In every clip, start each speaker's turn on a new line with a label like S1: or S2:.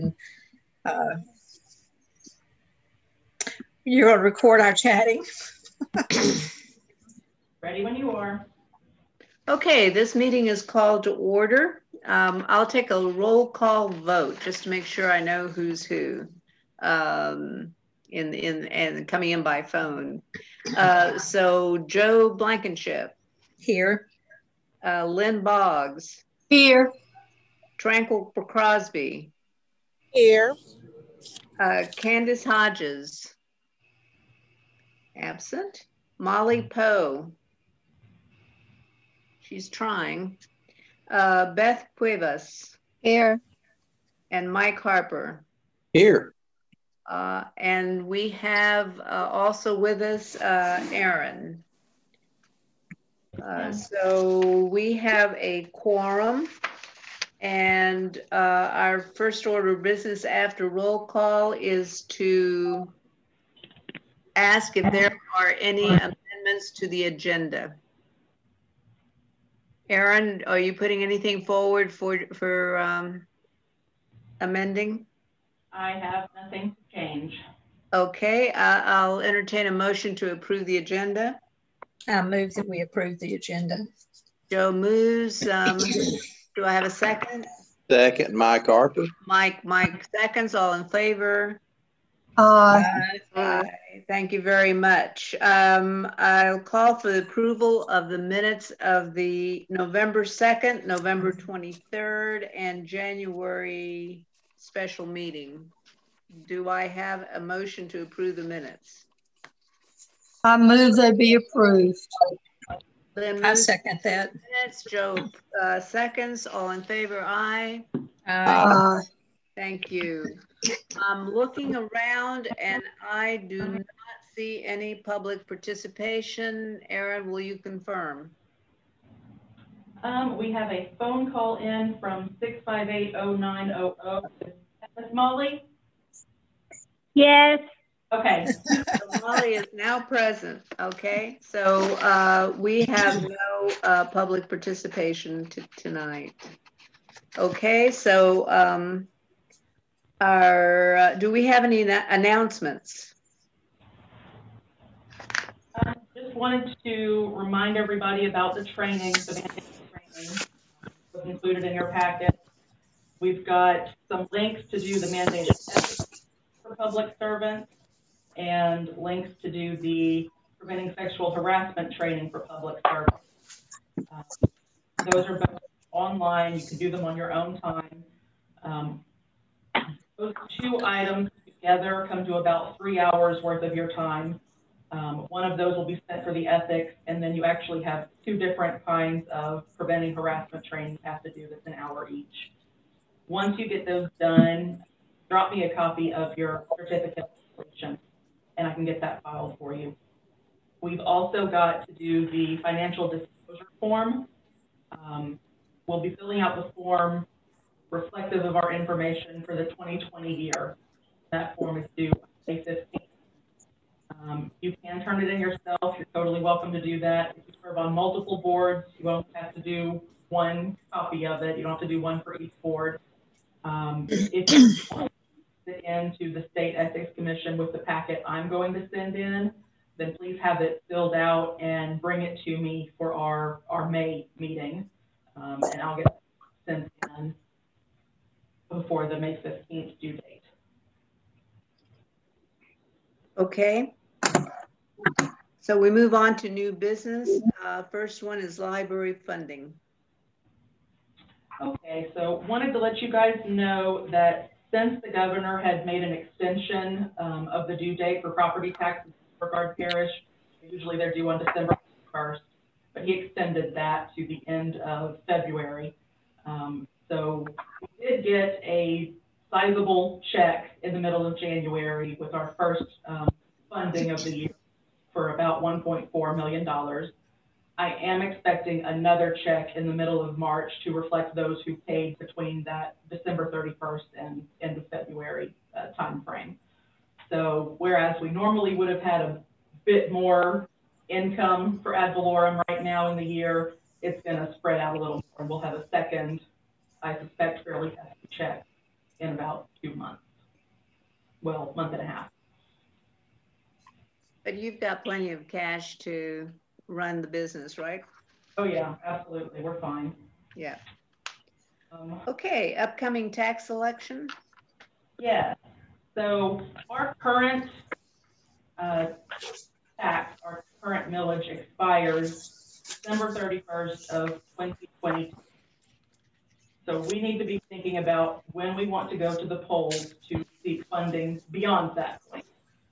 S1: and you're going to record our chatting.
S2: Ready when you are.
S3: Okay, this meeting is called to order. I'll take a roll call vote just to make sure I know who's who and coming in by phone. So Joe Blankenship.
S1: Here.
S3: Lynn Boggs.
S4: Here.
S3: Tranquil Crosby.
S4: Here.
S3: Candace Hodges. Absent. Molly Poe. She's trying. Beth Cuevas.
S4: Here.
S3: And Mike Harper.
S5: Here.
S3: And we have also with us Aaron. So we have a quorum, and our first order of business after roll call is to ask if there are any amendments to the agenda. Aaron, are you putting anything forward for amending?
S2: I have nothing to change.
S3: Okay, I'll entertain a motion to approve the agenda.
S1: I move that we approve the agenda.
S3: Joe moves. Do I have a second?
S5: Second, Mike Harper.
S3: Mike seconds. All in favor?
S1: Aye.
S3: Thank you very much. I'll call for the approval of the minutes of the November 2nd, November 23rd, and January special meeting. Do I have a motion to approve the minutes?
S4: I move they be approved.
S1: I second that.
S3: Minutes. Joe seconds. All in favor? Aye.
S1: Aye.
S3: Thank you. I'm looking around and I do not see any public participation. Aaron, will you confirm?
S2: We have a phone call in from 658-0900. Miss Molly?
S6: Yes.
S2: Okay.
S3: So Molly is now present. Okay, so we have no public participation tonight. Okay, so do we have any announcements?
S2: Just wanted to remind everybody about the training. The mandate training was included in your packet. We've got some links to do the mandated ethics for public servants and links to do the preventing sexual harassment training for public servants. Those are both online. You can do them on your own time. Those two items together come to about 3 hours worth of your time. One of those will be set for the ethics, and then you actually have two different kinds of preventing harassment training you have to do that's an hour each. Once you get those done, drop me a copy of your certificate of completion, and I can get that filed for you. We've also got to do the financial disclosure form. We'll be filling out the form reflective of our information for the 2020 year. That form is due May 15th. You can turn it in yourself. You're totally welcome to do that. If you serve on multiple boards, you won't have to do one copy of it. You don't have to do one for each board. If you send it into the State Ethics Commission with the packet I'm going to send in, then please have it filled out and bring it to me for our May meeting. And I'll get it sent in before the May 15th due date.
S3: Okay. So we move on to new business. First one is library funding.
S2: Okay, so wanted to let you guys know that since the governor had made an extension of the due date for property taxes in Brevard Parish, usually they're due on December 1st, but he extended that to the end of February. So we did get a sizable check in the middle of January with our first funding of the year for about $1.4 million. I am expecting another check in the middle of March to reflect those who paid between that December 31st and end of February time frame. So whereas we normally would have had a bit more income for ad valorem right now in the year, it's going to spread out a little more. We'll have a second, I suspect, fairly hefty check in about 2 months. Well, month and a half.
S3: But you've got plenty of cash to run the business, right?
S2: Oh yeah, absolutely, we're fine.
S3: Yeah. Okay, upcoming tax election.
S2: Yeah, so our current tax, our current millage expires December 31st of 2022. So we need to be thinking about when we want to go to the polls to seek funding beyond that point.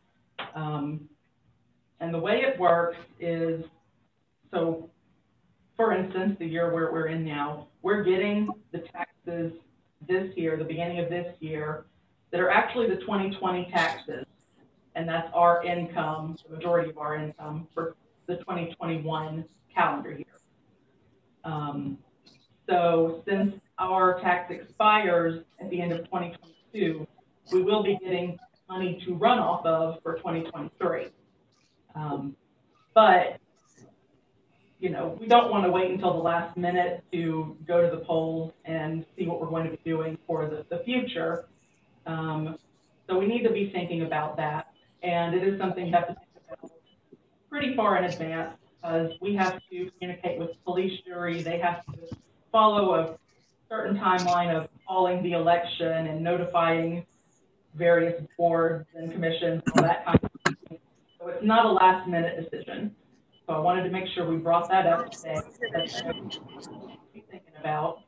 S2: And the way it works is, so for instance, the year where we're in now, we're getting the taxes this year, the beginning of this year, that are actually the 2020 taxes. And that's our income, the majority of our income for the 2021 calendar year. So since our tax expires at the end of 2022, we will be getting money to run off of for 2023. But, you know, we don't want to wait until the last minute to go to the polls and see what we're going to be doing for the future. So we need to be thinking about that. And it is something you have to think about pretty far in advance, because we have to communicate with the police jury. They have to follow a certain timeline of calling the election and notifying various boards and commissions, all that kind of thing. So it's not a last minute decision. So I wanted to make sure we brought that up today. That's something to be thinking about.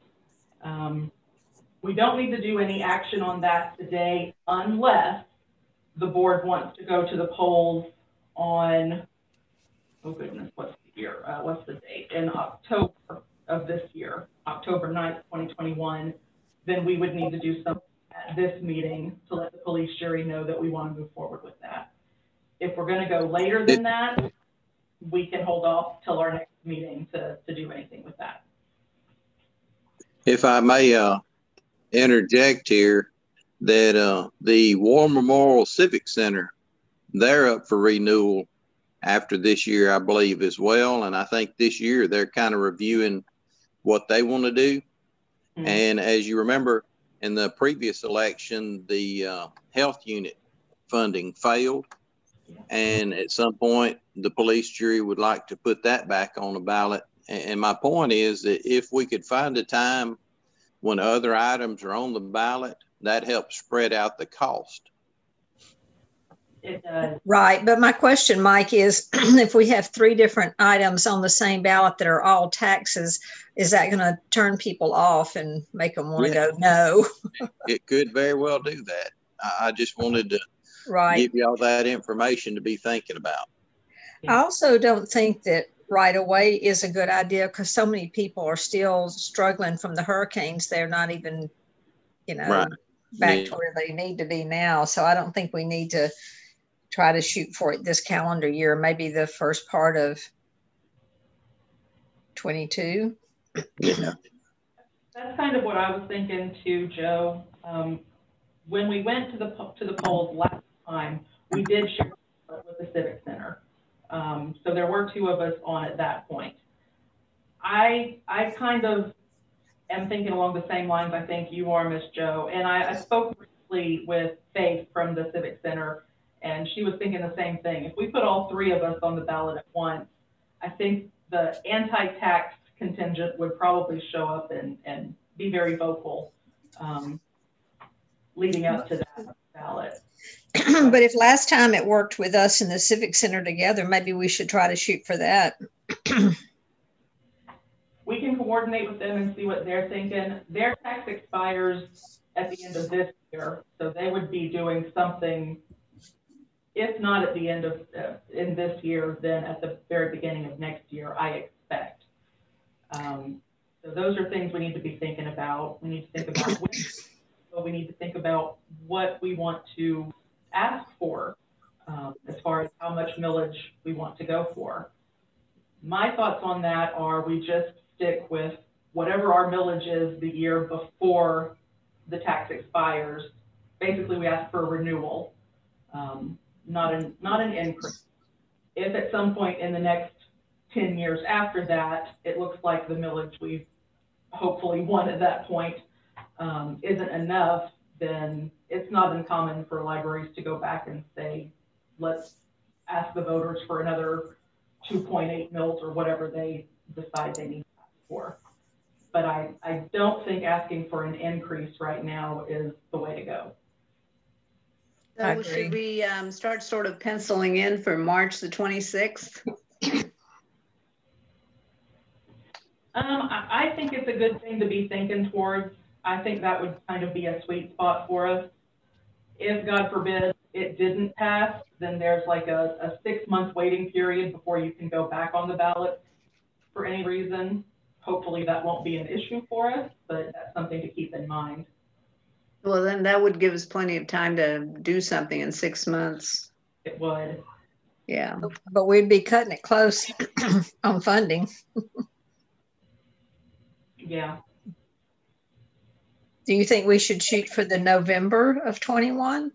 S2: We don't need to do any action on that today unless the board wants to go to the polls on, oh goodness, what's the year? What's the date? In October of this year, October 9th, 2021, then we would need to do something at this meeting to let the police jury know that we want to move forward with that. If we're going to go later than that, we can hold off till our next meeting to do anything with that.
S5: If I may interject here, that the War Memorial Civic Center, they're up for renewal after this year, I believe, as well. And I think this year they're kind of reviewing what they want to do. Mm-hmm. And as you remember, in the previous election, the health unit funding failed. And at some point, the police jury would like to put that back on the ballot. And my point is that if we could find a time when other items are on the ballot, that helps spread out the cost.
S2: It does.
S1: Right. But my question, Mike, is if we have 3 different items on the same ballot that are all taxes, is that going to turn people off and make them want to go no?
S5: It could very well do that. I just wanted to
S1: right.
S5: give you all that information to be thinking about.
S1: I also don't think that right away is a good idea, because so many people are still struggling from the hurricanes. They're not even, you know, right. back to where they need to be now. So I don't think we need to try to shoot for it this calendar year, maybe the first part of 22.
S5: Yeah.
S2: That's kind of what I was thinking too, Joe. When we went to the polls last time, we did share with the Civic Center. So there were 2 of us on at that point. I kind of am thinking along the same lines I think you are, Miss Joe. And I spoke briefly with Faith from the Civic Center, and she was thinking the same thing. If we put all 3 of us on the ballot at once, I think the anti-tax contingent would probably show up and be very vocal leading up to that ballot.
S1: But if last time it worked with us in the Civic Center together, maybe we should try to shoot for that.
S2: We can coordinate with them and see what they're thinking. Their tax expires at the end of this year, so they would be doing something, if not at the end of in this year, then at the very beginning of next year, I expect. So those are things we need to be thinking about. We need to think about we need to think about what we want to ask for as far as how much millage we want to go for. My thoughts on that are we just stick with whatever our millage is the year before the tax expires. Basically, we ask for a renewal, not an increase. If at some point in the next 10 years after that, it looks like the millage we've hopefully won at that point isn't enough, then it's not uncommon for libraries to go back and say, let's ask the voters for another 2.8 mils or whatever they decide they need to ask for. But I don't think asking for an increase right now is the way to go.
S3: So should we start sort of penciling in for March the 26th?
S2: I think it's a good thing to be thinking towards. I think that would kind of be a sweet spot for us. If, God forbid, it didn't pass, then there's like a 6-month waiting period before you can go back on the ballot for any reason. Hopefully that won't be an issue for us, but that's something to keep in mind.
S3: Well, then that would give us plenty of time to do something in 6 months.
S2: It would.
S3: Yeah.
S1: But we'd be cutting it close on funding.
S2: Yeah.
S1: Do you think we should shoot for the November of 21?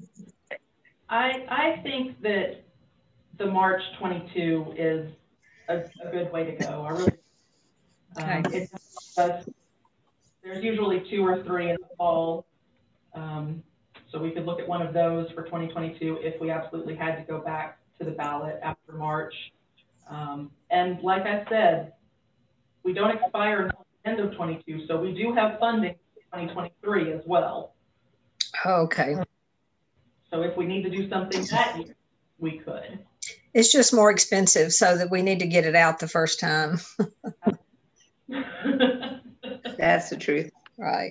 S2: I think that the March 22 is a good way to go. I really,
S1: Okay.
S2: There's usually 2 or 3 in the fall. So we could look at one of those for 2022 if we absolutely had to go back to the ballot after March. And like I said, we don't expire until the end of 22, so we do have funding for 2023 as well.
S1: Okay.
S2: So if we need to do something that year, we could.
S1: It's just more expensive, so that we need to get it out the first time.
S3: That's the truth.
S1: Right.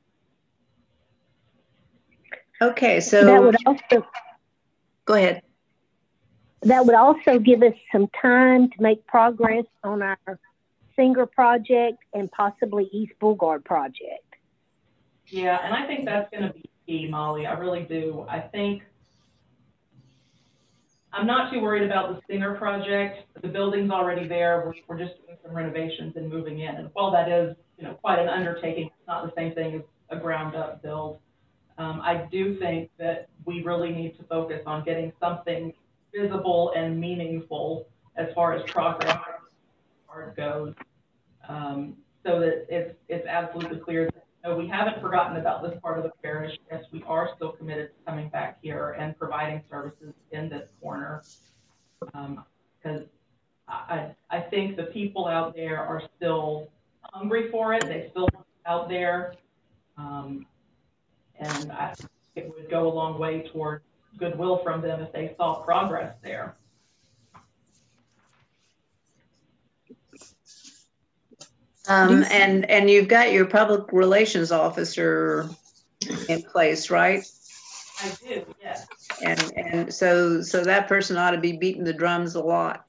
S3: Okay, so
S6: That would also
S3: go ahead.
S6: that would also give us some time to make progress on our Singer project and possibly East Boulevard project.
S2: Yeah, and I think that's going to be key, Molly. I really do. I think I'm not too worried about the Singer project. The building's already there. We're just doing some renovations and moving in. And while that is, quite an undertaking, it's not the same thing as a ground up build. I do think that we really need to focus on getting something visible and meaningful as far as progress goes, so that it's absolutely clear that we haven't forgotten about this part of the parish. Yes, we are still committed to coming back here and providing services in this corner, because I think the people out there are still hungry for it. They still want it out there, and I think it would go a long way toward goodwill from them if they saw progress there.
S3: And you've got your public relations officer in place, right?
S2: I do, yes.
S3: And so that person ought to be beating the drums a lot.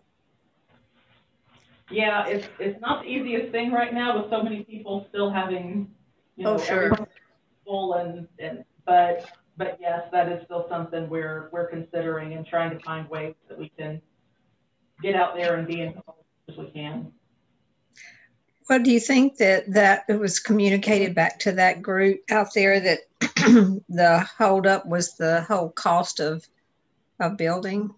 S2: Yeah, it's not the easiest thing right now with so many people still having,
S3: Oh, sure.
S2: full but yes, that is still something we're considering and trying to find ways that we can get out there and be involved as we can.
S1: Well, do you think that it was communicated back to that group out there that the holdup was the whole cost of building?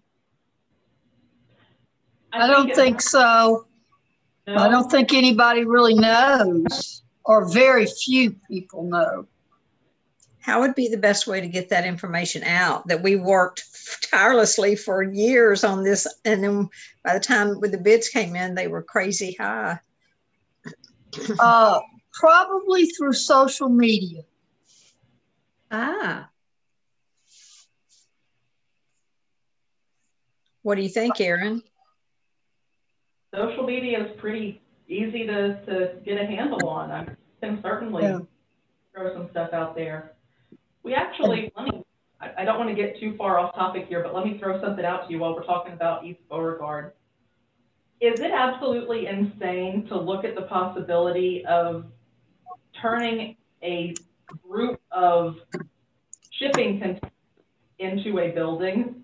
S4: I don't think so.
S2: No?
S4: I don't think anybody really knows, or very few people know.
S1: How would be the best way to get that information out? That we worked tirelessly for years on this, and then by the time when the bids came in, they were crazy high.
S4: Probably through social media.
S3: Ah.
S1: What do you think, Erin?
S2: Social media is pretty easy to get a handle on. I can certainly throw some stuff out there. We actually, I don't want to get too far off topic here, but let me throw something out to you while we're talking about East Beauregard. Is it absolutely insane to look at the possibility of turning a group of shipping containers into a building?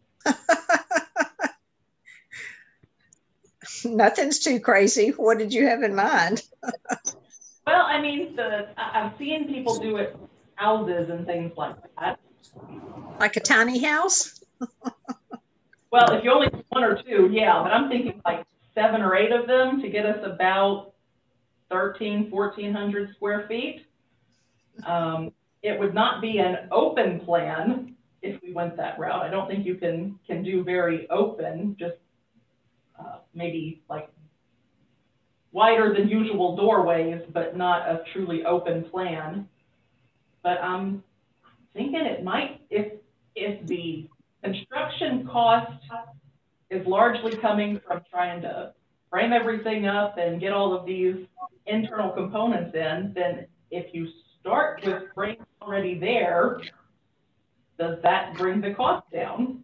S1: Nothing's too crazy. What did you have in mind?
S2: Well, I mean, I've seen people do it with houses and things like that.
S1: Like a tiny house?
S2: Well, if you only do 1 or 2, yeah, but I'm thinking like 7 or 8 of them to get us about 1,400 square feet. it would not be an open plan if we went that route. I don't think you can do very open, just maybe like wider than usual doorways, but not a truly open plan. But I'm thinking it might, if the construction cost is largely coming from trying to frame everything up and get all of these internal components in, then if you start with frames already there, does that bring the cost down?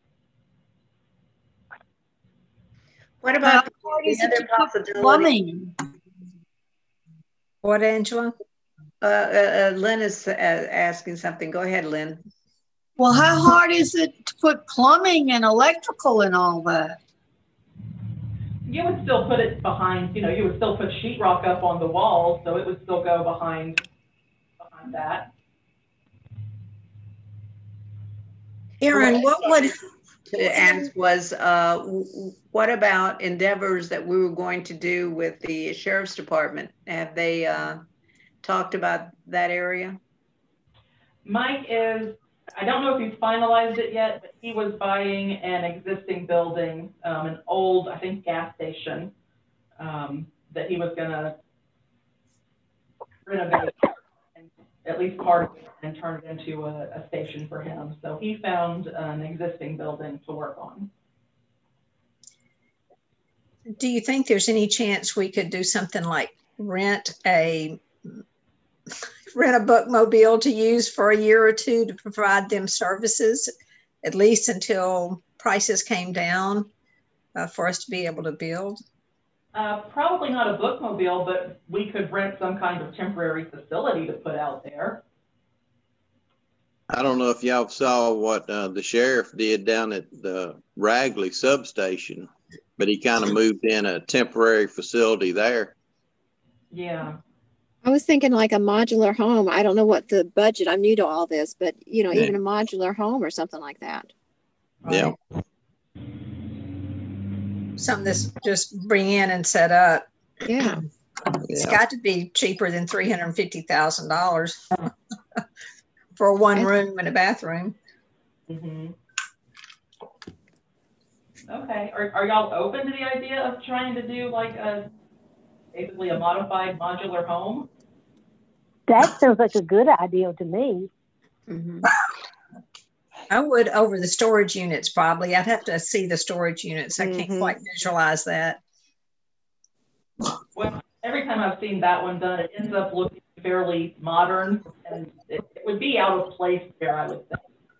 S3: What about
S4: the
S3: other possibility?
S4: Plumbing.
S1: What, Angela?
S3: Lynn is asking something. Go ahead, Lynn.
S4: Well, how hard is it to put plumbing and electrical and all that?
S2: You would still put it behind, you would still put sheetrock up on the walls, so it would still go behind that.
S1: Erin, what would
S3: to ask was, what about endeavors that we were going to do with the sheriff's department? Have they talked about that area?
S2: Mike is, I don't know if he's finalized it yet, but he was buying an existing building, an old, I think, gas station that he was gonna renovate, and at least part of it, and turn it into a station for him. So he found an existing building to work on.
S1: do you think there's any chance we could do something like rent a bookmobile to use for a year or two to provide them services, at least until prices came down for us to be able to build?
S2: Probably not a bookmobile, but we could rent some kind of temporary facility to put out there.
S5: I don't know if y'all saw what the sheriff did down at the Ragley substation, but he kind of moved in a temporary facility there.
S2: Yeah.
S7: I was thinking like a modular home. I don't know what the budget, I'm new to all this, but even a modular home or something like that.
S5: Yeah.
S1: Something that's just bring in and set up.
S7: Yeah.
S1: It's got to be cheaper than $350,000 for one room and a bathroom.
S2: Mm-hmm. Okay. Are y'all open to the idea of trying to do like basically a modified modular home?
S6: That sounds like a good idea to me.
S3: Mm-hmm.
S1: I would over the storage units probably. I'd have to see the storage units. I can't quite visualize that.
S2: Well, every time I've seen that one done, it ends up looking fairly modern, and it would be out of place there, I would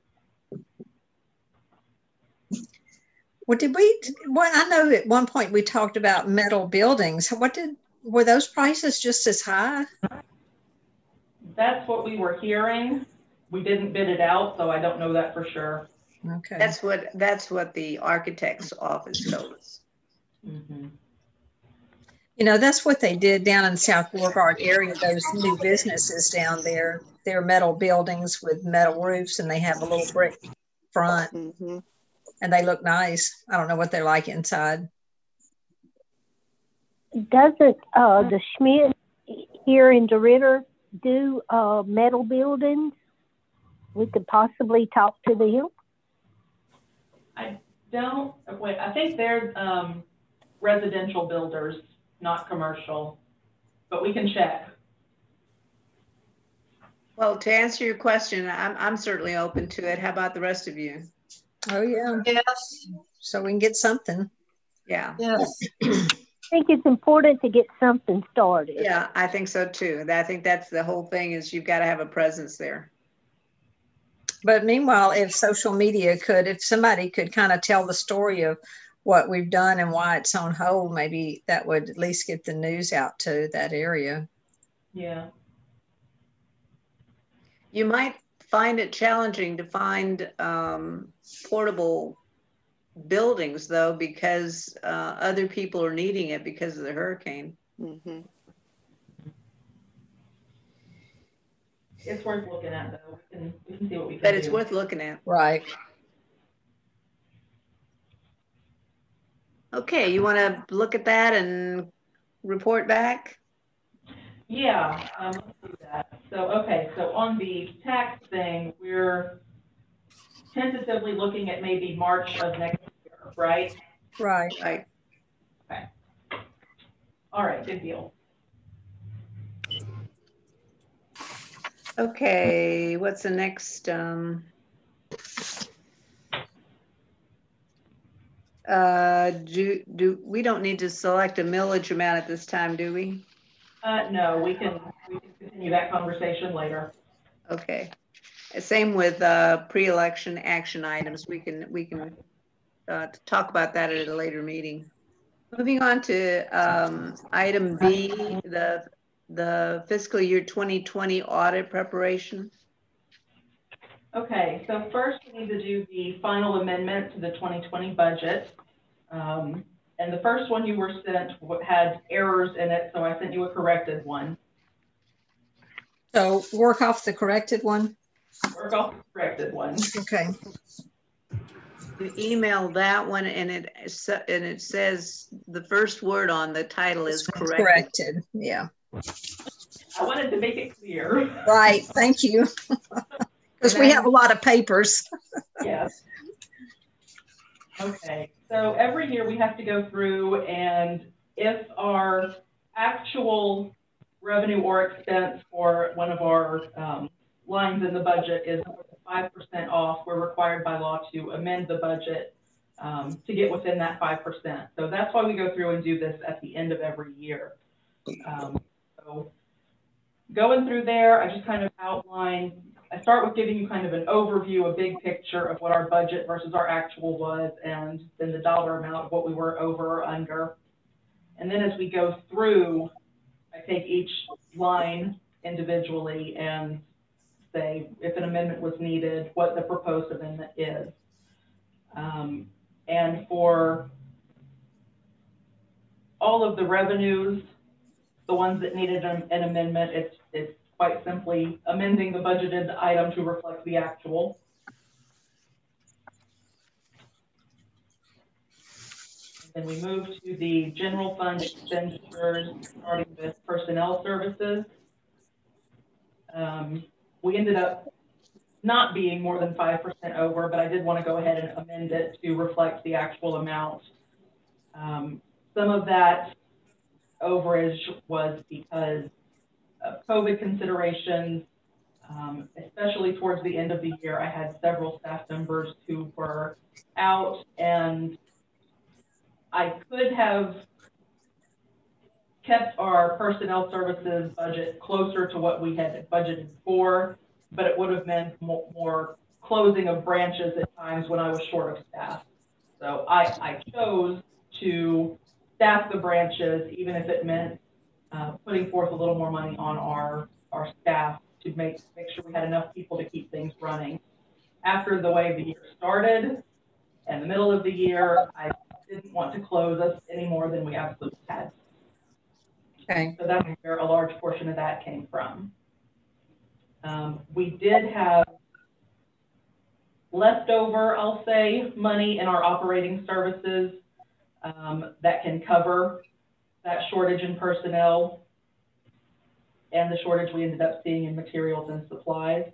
S2: think.
S1: Well, I know at one point we talked about metal buildings. Were those prices just as high?
S2: That's what we were hearing. We didn't bid it out, so I don't know that for sure.
S1: Okay.
S3: That's what the architect's office told us.
S2: Mm-hmm.
S1: That's what they did down in South Beauregard area, those new businesses down there. They're metal buildings with metal roofs, and they have a little brick front, and they look nice. I don't know what they're like inside.
S6: Doesn't the Schmidt here in DeRidder do metal buildings? We could possibly talk to them.
S2: I think they're residential builders, not commercial, but we can check.
S3: Well, to answer your question, I'm certainly open to it. How about the rest of you?
S1: Oh yeah.
S4: Yes.
S1: So we can get something.
S3: Yeah.
S4: Yes.
S6: I think it's important to get something started.
S3: Yeah, I think so too. I think that's the whole thing, is you've got to have a presence there.
S1: But meanwhile, if somebody could kind of tell the story of what we've done and why it's on hold, maybe that would at least get the news out to that area.
S2: Yeah.
S3: You might find it challenging to find portable buildings, though, because other people are needing it because of the hurricane.
S7: Mm-hmm.
S2: It's worth looking at, though. We can see what we can do.
S3: But it's worth looking at.
S1: Right.
S3: Okay, you want to look at that and report back?
S2: Yeah, let's do that. that. So, okay, so on the tax thing, we're tentatively looking at maybe March of next year, right?
S1: Right.
S3: Right.
S2: Okay. All right, good deal.
S3: Okay, what's the next? We don't need to select a millage amount at this time, do we?
S2: No, we can continue that conversation later.
S3: Okay. Same with pre-election action items. We can talk about that at a later meeting. Moving on to item B, the fiscal year 2020 audit preparation.
S2: Okay, so first we need to do the final amendment to the 2020 budget. And the first one you were sent had errors in it, so I sent you a corrected one.
S1: So work off the corrected one.
S2: Work off the corrected one.
S1: Okay.
S3: You email that one, and it says the first word on the title is corrected.
S1: Corrected. Yeah.
S2: I wanted to make it clear.
S1: Right. Thank you. Because we have a lot of papers.
S2: Yes. Okay. So every year we have to go through, and if our actual revenue or expense for one of our lines in the budget is 5% off, we're required by law to amend the budget to get within that 5%. So that's why we go through and do this at the end of every year. So going through there, I just kind of outline, I start with giving you kind of an overview, a big picture of what our budget versus our actual was, and then the dollar amount of what we were over or under. And then as we go through, I take each line individually and say if an amendment was needed, what the proposed amendment is. And for all of the revenues, the ones that needed an amendment, it's quite simply amending the budgeted item to reflect the actual. And then we move to the general fund expenditures, starting with personnel services. We ended up not being more than 5% over, but I did want to go ahead and amend it to reflect the actual amount. Some of that overage was because of COVID considerations, especially towards the end of the year. I had several staff members who were out, and I could have kept our personnel services budget closer to what we had budgeted for, but it would have meant more closing of branches at times when I was short of staff. So I chose to staff the branches, even if it meant putting forth a little more money on our staff to make sure we had enough people to keep things running. After the way the year started and the middle of the year, I didn't want to close us any more than we absolutely had.
S1: Okay.
S2: So that's where a large portion of that came from. We did have leftover, I'll say, money in our operating services that can cover that shortage in personnel and the shortage we ended up seeing in materials and supplies.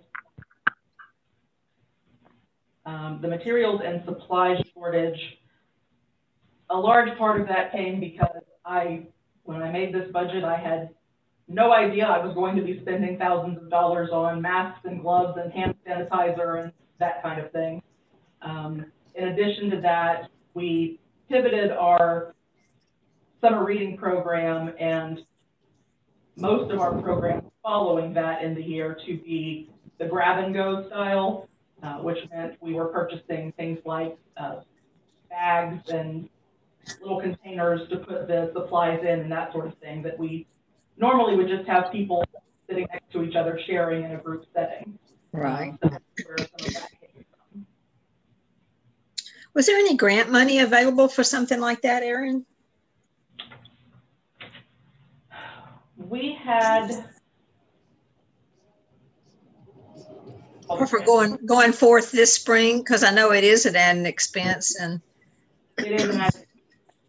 S2: The materials and supplies shortage, a large part of that came because when I made this budget, I had no idea I was going to be spending thousands of dollars on masks and gloves and hand sanitizer and that kind of thing. In addition to that, we pivoted our summer reading program and most of our programs following that in the year to be the grab and go style, which meant we were purchasing things like bags and little containers to put the supplies in and that sort of thing that we normally would just have people sitting next to each other sharing in a group setting.
S1: Right.
S2: So that's where some of that came from.
S1: Was there any grant money available for something like that, Erin?
S2: We had.
S1: Or for going forth this spring, because I know it is an expense, and
S2: it is. And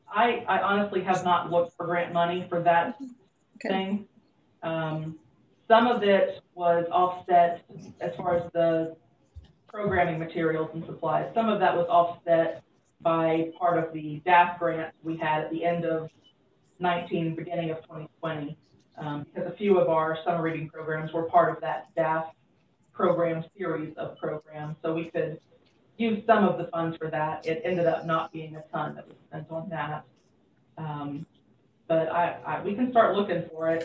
S2: I honestly have not looked for grant money for that thing. Some Some of it was offset as far as the programming materials and supplies. Some of that was offset by part of the DAF grant we had at the end of 19, beginning of 2020, because a few of our summer reading programs were part of that DAF program series of programs. So we could use some of the funds for that. It ended up not being a ton that was spent on that. But we can start looking for it.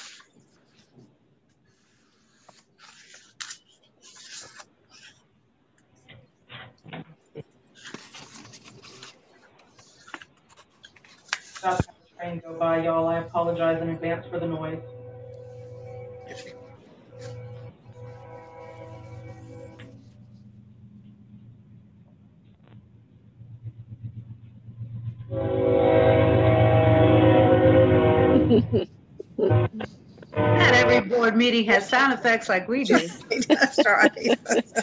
S2: About to have the train go by, y'all. I apologize in advance for the noise.
S3: Not every board meeting has sound effects like we do.
S1: That's right.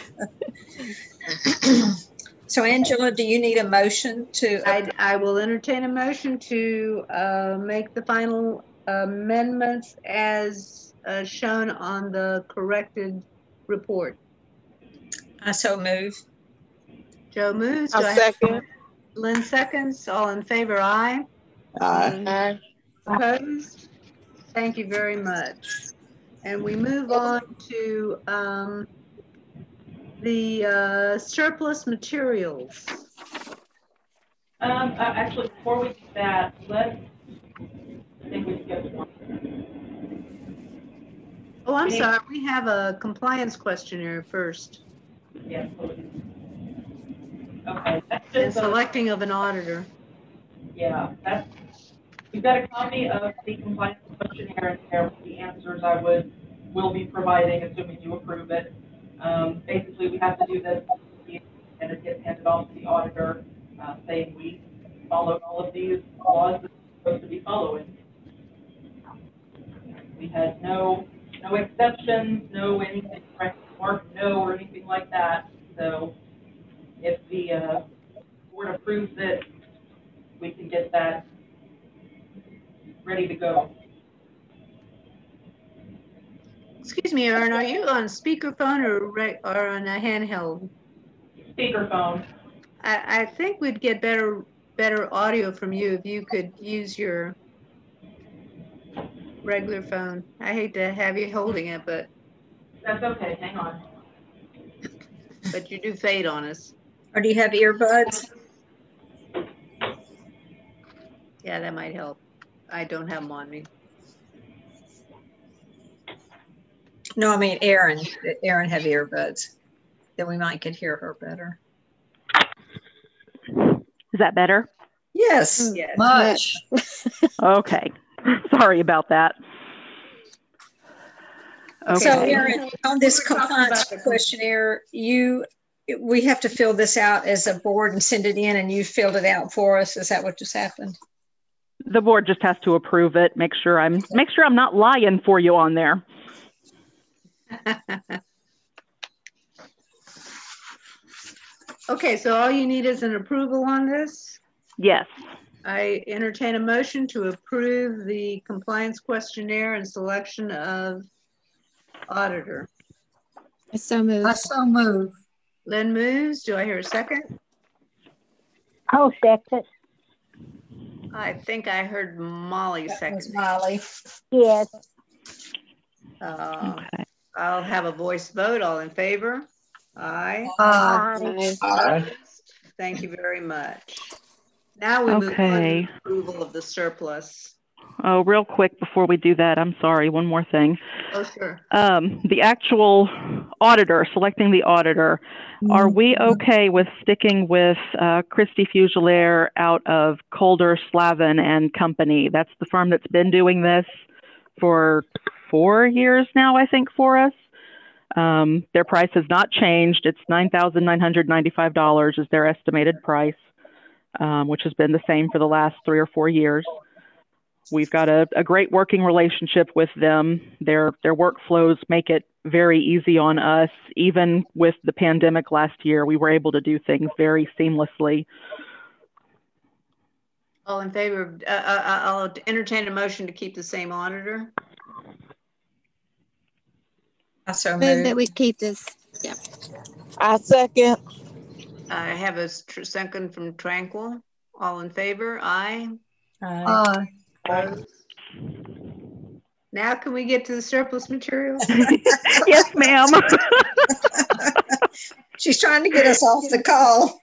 S1: So Angela, do you need a motion to?
S3: I will entertain a motion to make the final amendments as shown on the corrected report.
S1: I so move.
S3: Joe moves.
S8: I'll second.
S3: Lynn seconds. All in favor, aye.
S5: Aye.
S3: Opposed? Thank you very much. And we move on to the surplus materials.
S2: Actually, before we do that, I think we skipped one.
S3: Oh, I'm sorry. We have a compliance questionnaire first.
S2: Yes, please. Okay. That's
S3: And
S2: just
S3: selecting of an auditor.
S2: Yeah, you've got a copy of the compliance questionnaire in there with the answers I will be providing, assuming you approve it. Basically, we have to do this and it gets handed off to the auditor, saying we followed all of these laws that we're supposed to be following. We had no exceptions, no anything, mark no or anything like that. So if the board approves it, we can get that ready to go.
S3: Excuse me, Aaron, are you on speakerphone or on a handheld?
S2: Speakerphone.
S3: I think we'd get better audio from you if you could use your regular phone. I hate to have you holding it, but
S2: That's okay, hang on.
S3: But you do fade on us.
S1: Or do you have earbuds?
S3: Yeah, that might help. I don't have them on me.
S1: No, I mean Erin. Erin have earbuds. Then we might could hear her better.
S9: Is that better?
S1: Yes.
S3: Yes.
S4: Much.
S9: Okay. Sorry about that. Okay.
S1: So Erin, on this compliance questionnaire, we have to fill this out as a board and send it in, and you filled it out for us. Is that what just happened?
S9: The board just has to approve it. Make sure I'm not lying for you on there.
S3: Okay, so all you need is an approval on this?
S9: Yes.
S3: I entertain a motion to approve the compliance questionnaire and selection of auditor.
S7: I so move.
S4: I so move.
S3: Lynn moves. Do I hear a second?
S6: I'll second.
S3: I think I heard Molly second.
S1: Molly.
S6: Yes.
S9: Okay.
S3: I'll have a voice vote. All in favor? Aye.
S5: Aye.
S3: Thank you very much. Now we move on to approval of the surplus.
S9: Oh, real quick before we do that, I'm sorry, one more thing.
S3: Oh, sure.
S9: The actual auditor, selecting the auditor, are we okay with sticking with Christy Fugelaire out of Calder, Slavin and Company? That's the firm that's been doing this for 4 years now, I think, for us. Their price has not changed. It's $9,995 is their estimated price, which has been the same for the last 3 or 4 years. We've got a great working relationship with them. Their workflows make it very easy on us. Even with the pandemic last year, we were able to do things very seamlessly.
S3: All in favor? I'll entertain a motion to keep the same auditor.
S1: I so
S7: Move that
S1: moved.
S7: we keep this. Yeah.
S8: I second.
S3: I have a second from Tranquil. All in favor? Aye.
S1: Aye.
S3: Opposed? Now can we get to the surplus materials?
S9: Yes, ma'am.
S1: She's trying to get us off the call.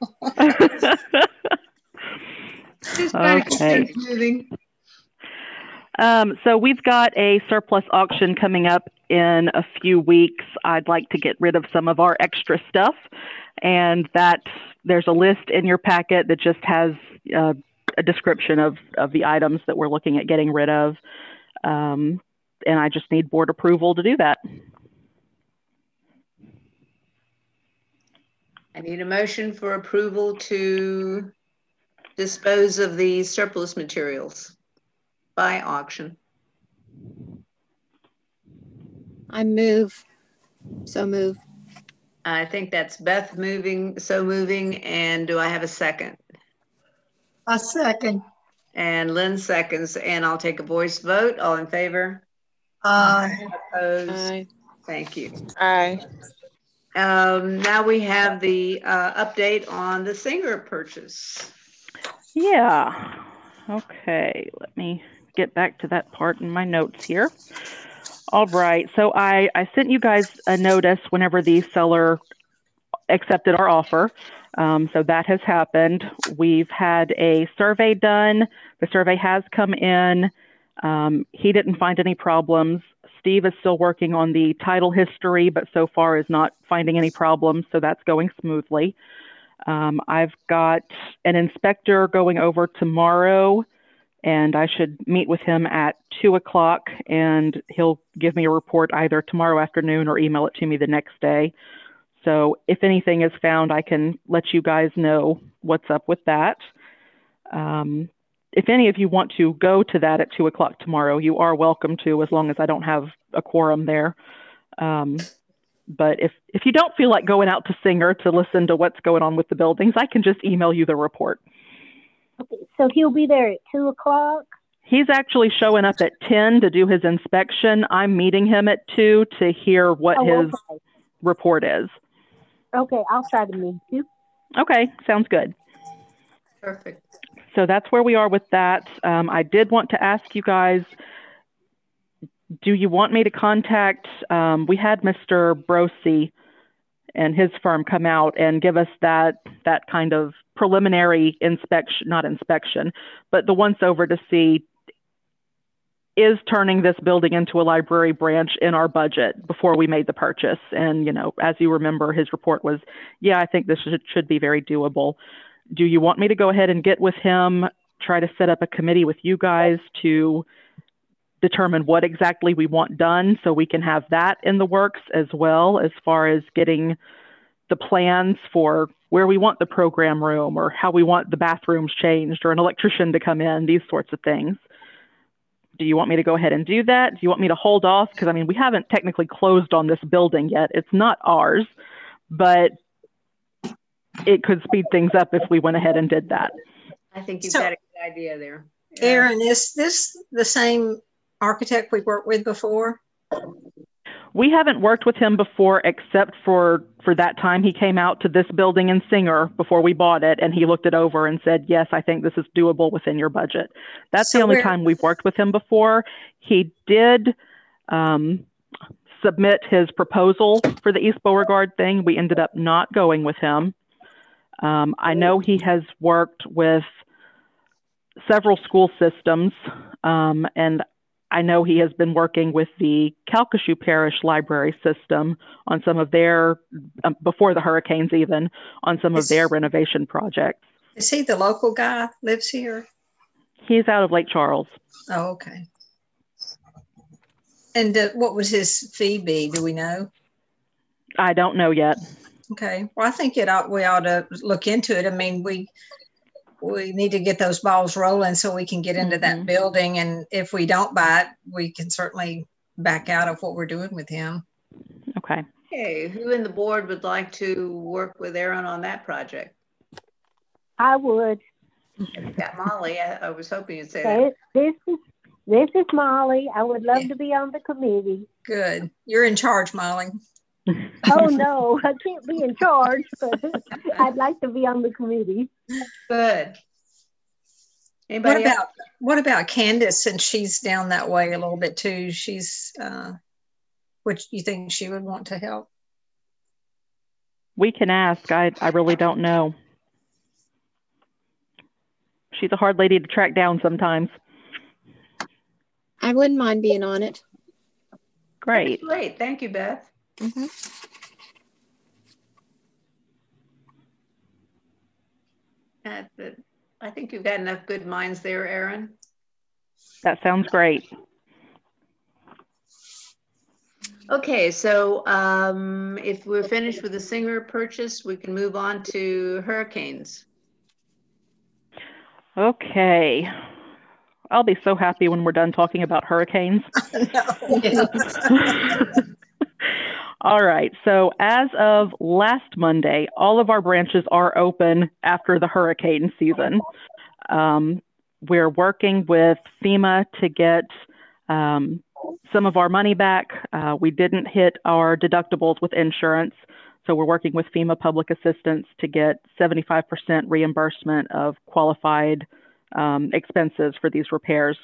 S3: Just trying to keep
S9: Okay.
S3: things moving.
S9: So we've got a surplus auction coming up in a few weeks. I'd like to get rid of some of our extra stuff, and that there's a list in your packet that just has a description of the items that we're looking at getting rid of. And I just need board approval to do that.
S3: I need a motion for approval to dispose of the surplus materials by auction.
S7: I move. So move.
S3: I think that's Beth moving, and do I have a second?
S4: A second.
S3: And Lynn seconds, and I'll take a voice vote. All in favor? Opposed?
S8: Aye.
S3: Thank you.
S8: Aye.
S3: Now we have the update on the Singer purchase.
S9: Yeah. Okay. Let me get back to that part in my notes here. All right. So I sent you guys a notice whenever the seller accepted our offer. So that has happened. We've had a survey done. The survey has come in. He didn't find any problems. Steve is still working on the title history, but so far is not finding any problems. So that's going smoothly. I've got an inspector going over tomorrow, and I should meet with him at 2 o'clock, and he'll give me a report either tomorrow afternoon or email it to me the next day. So if anything is found, I can let you guys know what's up with that. If any of you want to go to that at 2 o'clock tomorrow, you are welcome to, as long as I don't have a quorum there. But if you don't feel like going out to Singer to listen to what's going on with the buildings, I can just email you the report.
S6: Okay, so he'll be there at 2 o'clock?
S9: He's actually showing up at 10 to do his inspection. I'm meeting him at 2 to hear what his report is.
S6: Okay, I'll try to meet you.
S9: Okay, sounds good.
S3: Perfect.
S9: So that's where we are with that. I did want to ask you guys, do you want me to contact, we had Mr. Brosi and his firm come out and give us that kind of preliminary inspection, not inspection, but the once over to see, is turning this building into a library branch in our budget before we made the purchase. And, you know, as you remember, his report was, yeah, I think this should be very doable. Do you want me to go ahead and get with him, try to set up a committee with you guys to determine what exactly we want done so we can have that in the works, as well as far as getting the plans for where we want the program room or how we want the bathrooms changed or an electrician to come in, these sorts of things? Do you want me to go ahead and do that? Do you want me to hold off? Because, I mean, we haven't technically closed on this building yet. It's not ours, but it could speed things up if we went ahead and did that.
S3: I think you've got a good idea there.
S1: Aaron, is this the same architect we worked with before?
S9: We haven't worked with him before, except for that time he came out to this building in Singer before we bought it, and he looked it over and said, yes, I think this is doable within your budget. That's the only time we've worked with him before. He did submit his proposal for the East Beauregard thing. We ended up not going with him. I know he has worked with several school systems, and I know he has been working with the Calcasieu Parish Library System on some of their, before the hurricanes even, on some of their renovation projects.
S1: Is he the local guy, lives here?
S9: He's out of Lake Charles.
S1: Oh, okay. And what would his fee be? Do we know?
S9: I don't know yet.
S1: Okay. Well, I think we ought to look into it. I mean, we need to get those balls rolling so we can get into that building. And if we don't buy it, we can certainly back out of what we're doing with him.
S9: Okay.
S3: Okay. Who in the board would like to work with Aaron on that project?
S6: I would.
S3: Got Molly. I was hoping you'd say that.
S6: This is Molly. I would love to be on the committee.
S1: Good. You're in charge, Molly.
S6: Oh, no, I can't be in charge, but I'd like to be on the committee.
S3: Good. Anybody else?
S1: What about Candace, since she's down that way a little bit too? She's, which you think she would want to help?
S9: We can ask. I really don't know. She's a hard lady to track down sometimes.
S7: I wouldn't mind being on it.
S9: Great.
S3: Great. Thank you, Beth.
S7: Mm-hmm.
S3: I think you've got enough good minds there, Erin.
S9: That sounds great.
S3: Okay, so if we're finished with the Singer purchase, we can move on to hurricanes.
S9: Okay. I'll be so happy when we're done talking about hurricanes. All right. So as of last Monday, all of our branches are open after the hurricane season. We're working with FEMA to get some of our money back. We didn't hit our deductibles with insurance, so we're working with FEMA Public Assistance to get 75% reimbursement of qualified expenses for these repairs.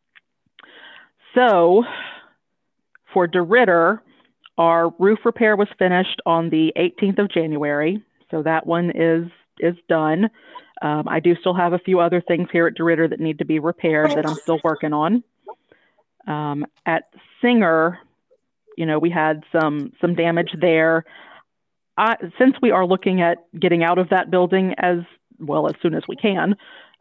S9: So for DeRidder, our roof repair was finished on the 18th of January, so that one is done. I do still have a few other things here at DeRidder that need to be repaired that I'm still working on. At Singer, we had some damage there. Since we are looking at getting out of that building as soon as we can,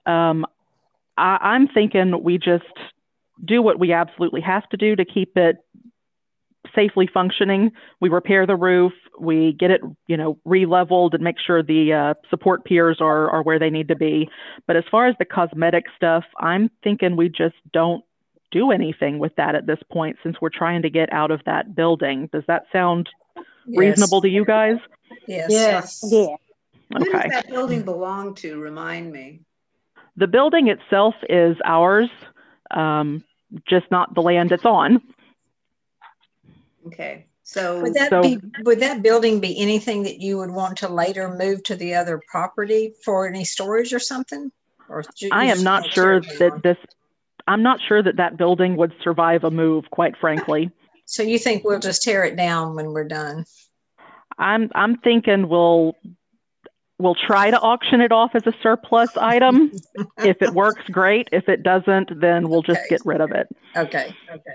S9: I'm thinking we just do what we absolutely have to do to keep it safely functioning. We repair the roof, we get it, re-leveled and make sure the support piers are where they need to be. But as far as the cosmetic stuff, I'm thinking we just don't do anything with that at this point, since we're trying to get out of that building. Does that sound reasonable to you guys?
S3: Yes.
S6: Yeah.
S3: Who
S9: Okay.
S3: does that building belong to? Remind me.
S9: The building itself is ours, just not the land it's on.
S3: Okay. So
S1: would that building be anything that you would want to later move to the other property for any storage or something? Or
S9: I am not sure that I'm not sure that building would survive a move, quite frankly.
S1: So you think we'll just tear it down when we're done?
S9: I'm thinking we'll try to auction it off as a surplus item. If it works, great. If it doesn't, then we'll just get rid of it.
S1: Okay.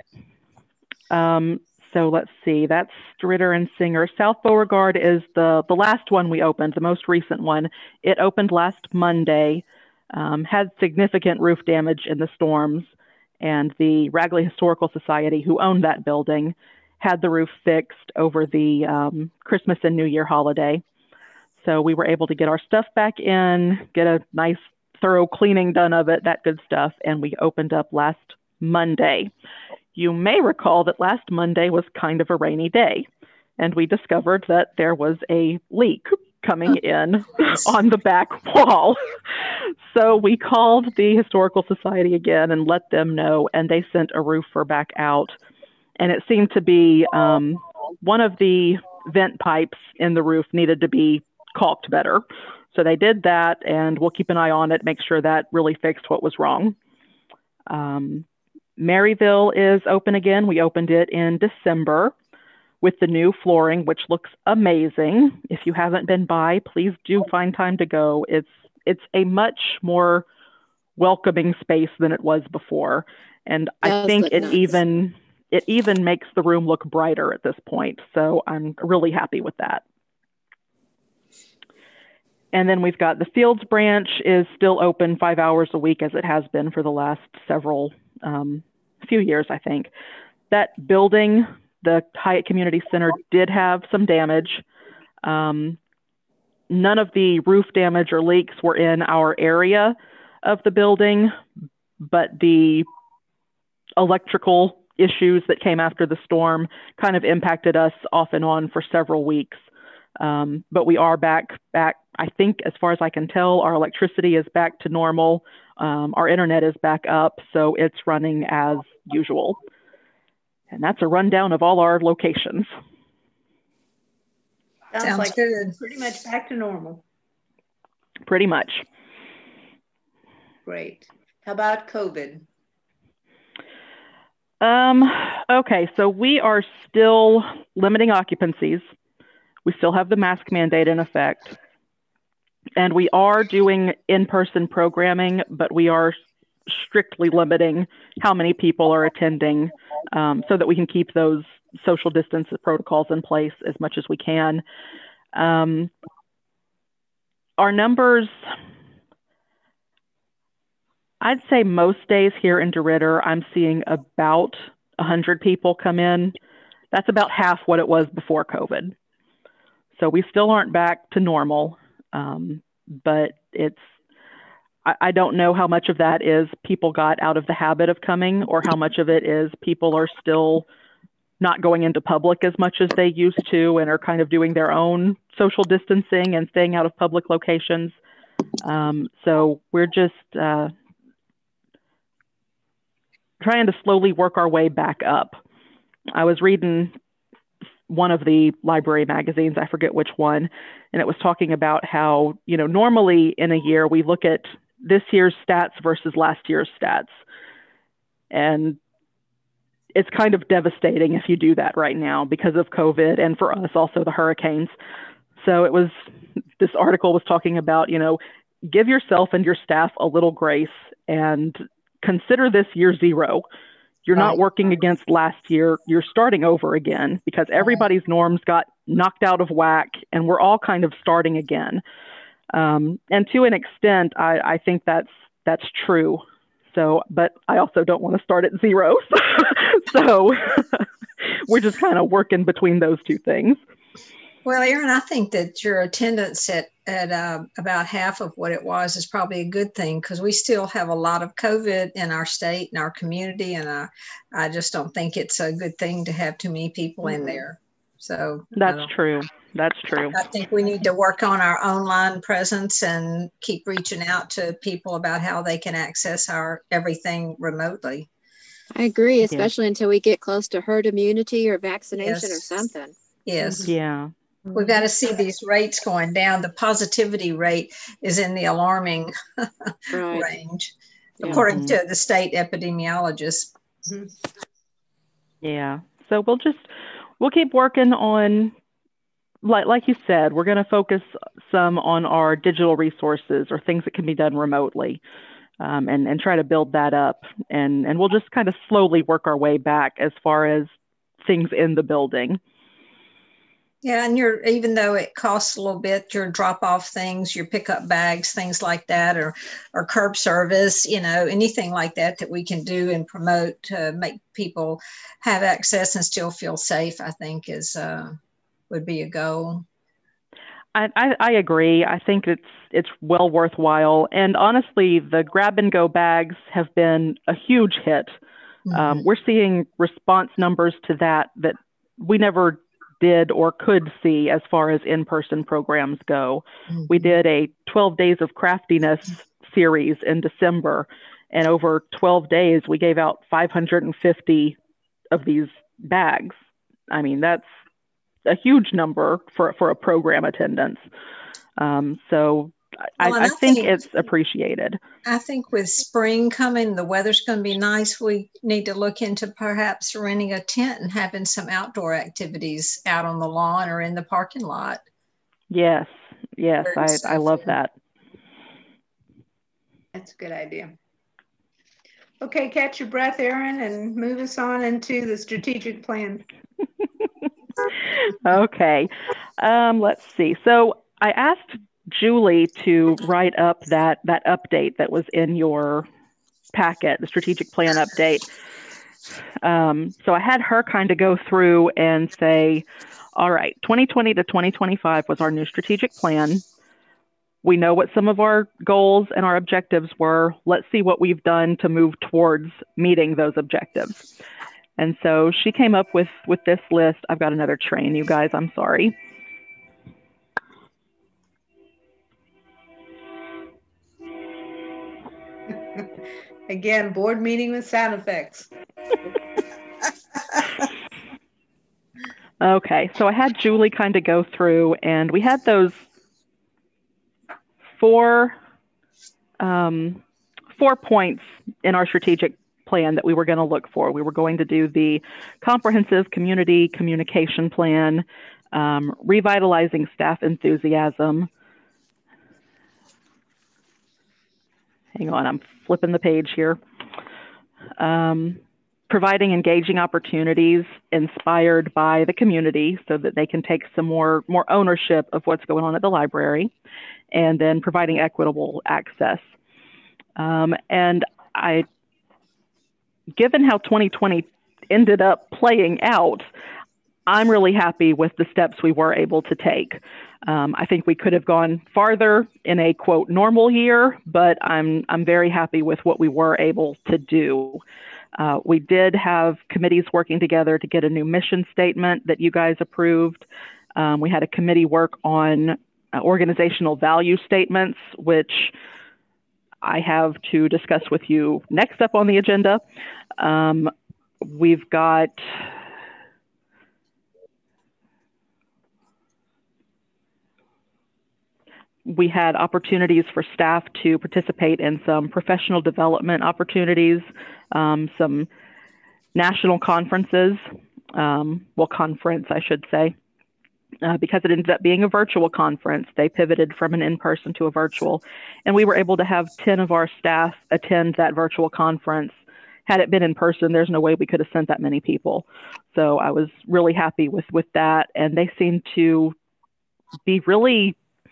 S9: So let's see. That's DeRidder and Singer. South Beauregard is the last one we opened, the most recent one. It opened last Monday. Had significant roof damage in the storms, and the Ragley Historical Society, who owned that building, had the roof fixed over the Christmas and New Year holiday. So we were able to get our stuff back in, get a nice thorough cleaning done of it, that good stuff, and we opened up last Monday. You may recall that last Monday was kind of a rainy day, and we discovered that there was a leak coming in on the back wall. So we called the Historical Society again and let them know, and they sent a roofer back out. And it seemed to be one of the vent pipes in the roof needed to be caulked better. So they did that, and we'll keep an eye on it, make sure that really fixed what was wrong. Maryville is open again. We opened it in December with the new flooring, which looks amazing. If you haven't been by, please do find time to go. It's a much more welcoming space than it was before. And I think it even makes the room look brighter at this point. So I'm really happy with that. And then we've got the Fields branch is still open 5 hours a week, as it has been for the last few years, I think. That building, the Hyatt Community Center, did have some damage. None of the roof damage or leaks were in our area of the building, but the electrical issues that came after the storm kind of impacted us off and on for several weeks. But we are back. I think, as far as I can tell, our electricity is back to normal. Our internet is back up, so it's running as usual. And that's a rundown of all our locations.
S3: Sounds like
S1: good.
S3: Pretty much back to normal.
S9: Pretty much.
S3: Great. How about COVID?
S9: Okay, so we are still limiting occupancies. We still have the mask mandate in effect. And we are doing in-person programming, but we are strictly limiting how many people are attending so that we can keep those social distance protocols in place as much as we can. Our numbers, I'd say most days here in DeRidder, I'm seeing about 100 people come in. That's about half what it was before COVID. So we still aren't back to normal, but I don't know how much of that is people got out of the habit of coming or how much of it is people are still not going into public as much as they used to and are kind of doing their own social distancing and staying out of public locations. So we're just trying to slowly work our way back up. I was reading one of the library magazines, I forget which one, and it was talking about how, you know, normally in a year we look at this year's stats versus last year's stats. And it's kind of devastating if you do that right now because of COVID and for us also the hurricanes. So this article was talking about, you know, give yourself and your staff a little grace and consider this year zero. You're not working against last year. You're starting over again because everybody's norms got knocked out of whack and we're all kind of starting again. And to an extent, I think that's true. So, but I also don't want to start at zero. So we're just kind of working between those two things.
S1: Well, Erin, I think that your attendance at about half of what it was is probably a good thing because we still have a lot of COVID in our state and our community, and I just don't think it's a good thing to have too many people in there. So
S9: that's true. That's true.
S1: I think we need to work on our online presence and keep reaching out to people about how they can access our everything remotely.
S7: I agree, especially until we get close to herd immunity or vaccination or something.
S1: Yes.
S9: Yeah.
S1: We've got to see these rates going down. The positivity rate is in the alarming range, according to the state epidemiologist.
S9: Yeah. So we'll keep working on, like you said, we're going to focus some on our digital resources or things that can be done remotely, and try to build that up. And we'll just kind of slowly work our way back as far as things in the building.
S1: Yeah, and even though it costs a little bit, your drop-off things, your pickup bags, things like that, or curb service, you know, anything like that we can do and promote to make people have access and still feel safe, I think would be a goal.
S9: I agree. I think it's well worthwhile. And honestly, the grab and go bags have been a huge hit. Mm-hmm. We're seeing response numbers to that we never did or could see as far as in-person programs go. Mm-hmm. We did a 12 Days of Craftiness series in December, and over 12 days, we gave out 550 of these bags. I mean, that's a huge number for a program attendance. So I think it's appreciated.
S1: I think with spring coming, the weather's going to be nice. We need to look into perhaps renting a tent and having some outdoor activities out on the lawn or in the parking lot.
S9: Yes, I love that.
S3: That's a good idea. Okay, catch your breath, Erin, and move us on into the strategic plan.
S9: Okay, let's see. So I asked Julie to write up that update that was in your packet, the strategic plan update. So I had her kind of go through and say, all right, 2020 to 2025 was our new strategic plan. We know what some of our goals and our objectives were. Let's see what we've done to move towards meeting those objectives. And so she came up with this list. I've got another train, you guys, I'm sorry.
S3: Again, board meeting with sound effects.
S9: Okay, so I had Julie kind of go through, and we had those four points in our strategic plan that we were going to look for. We were going to do the comprehensive community communication plan, revitalizing staff enthusiasm. Hang on, I'm flipping the page here. Providing engaging opportunities inspired by the community so that they can take some more ownership of what's going on at the library, and then providing equitable access. And given how 2020 ended up playing out, I'm really happy with the steps we were able to take. I think we could have gone farther in a quote normal year, but I'm very happy with what we were able to do. We did have committees working together to get a new mission statement that you guys approved. We had a committee work on organizational value statements, which I have to discuss with you next up on the agenda. We had opportunities for staff to participate in some professional development opportunities, some national conferences, conference, I should say. Because it ended up being a virtual conference, they pivoted from an in-person to a virtual, and we were able to have 10 of our staff attend that virtual conference. Had it been in person, there's no way we could have sent that many people. So I was really happy with that, and they seemed to be really,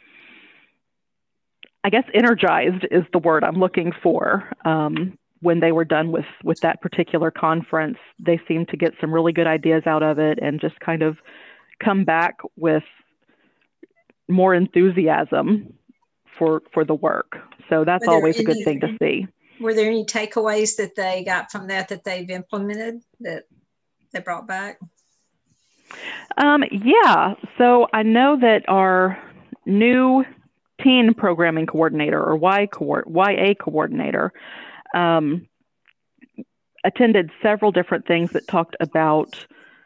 S9: I guess, energized is the word I'm looking for. When they were done with that particular conference, they seemed to get some really good ideas out of it and just kind of come back with more enthusiasm for the work. So that's always a good thing to see.
S1: Were there any takeaways that they got from that they've implemented that they brought back?
S9: Yeah, so I know that our new teen programming coordinator, or YA coordinator, attended several different things that talked about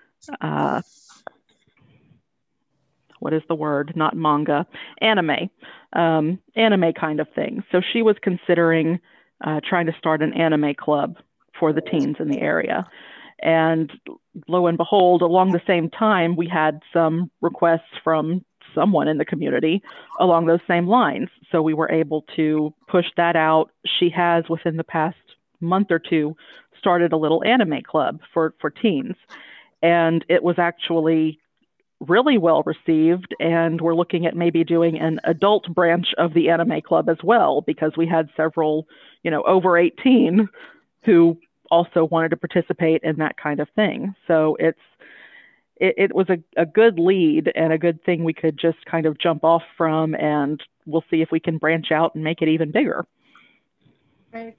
S9: what is the word? Not manga, anime kind of thing. So she was considering trying to start an anime club for the teens in the area. And lo and behold, along the same time, we had some requests from someone in the community along those same lines. So we were able to push that out. She has, within the past month or two, started a little anime club for teens. And it was actually really well received, and we're looking at maybe doing an adult branch of the anime club as well, because we had several, over 18 who also wanted to participate in that kind of thing. So it was a good lead and a good thing we could just kind of jump off from, and we'll see if we can branch out and make it even bigger.
S3: Right.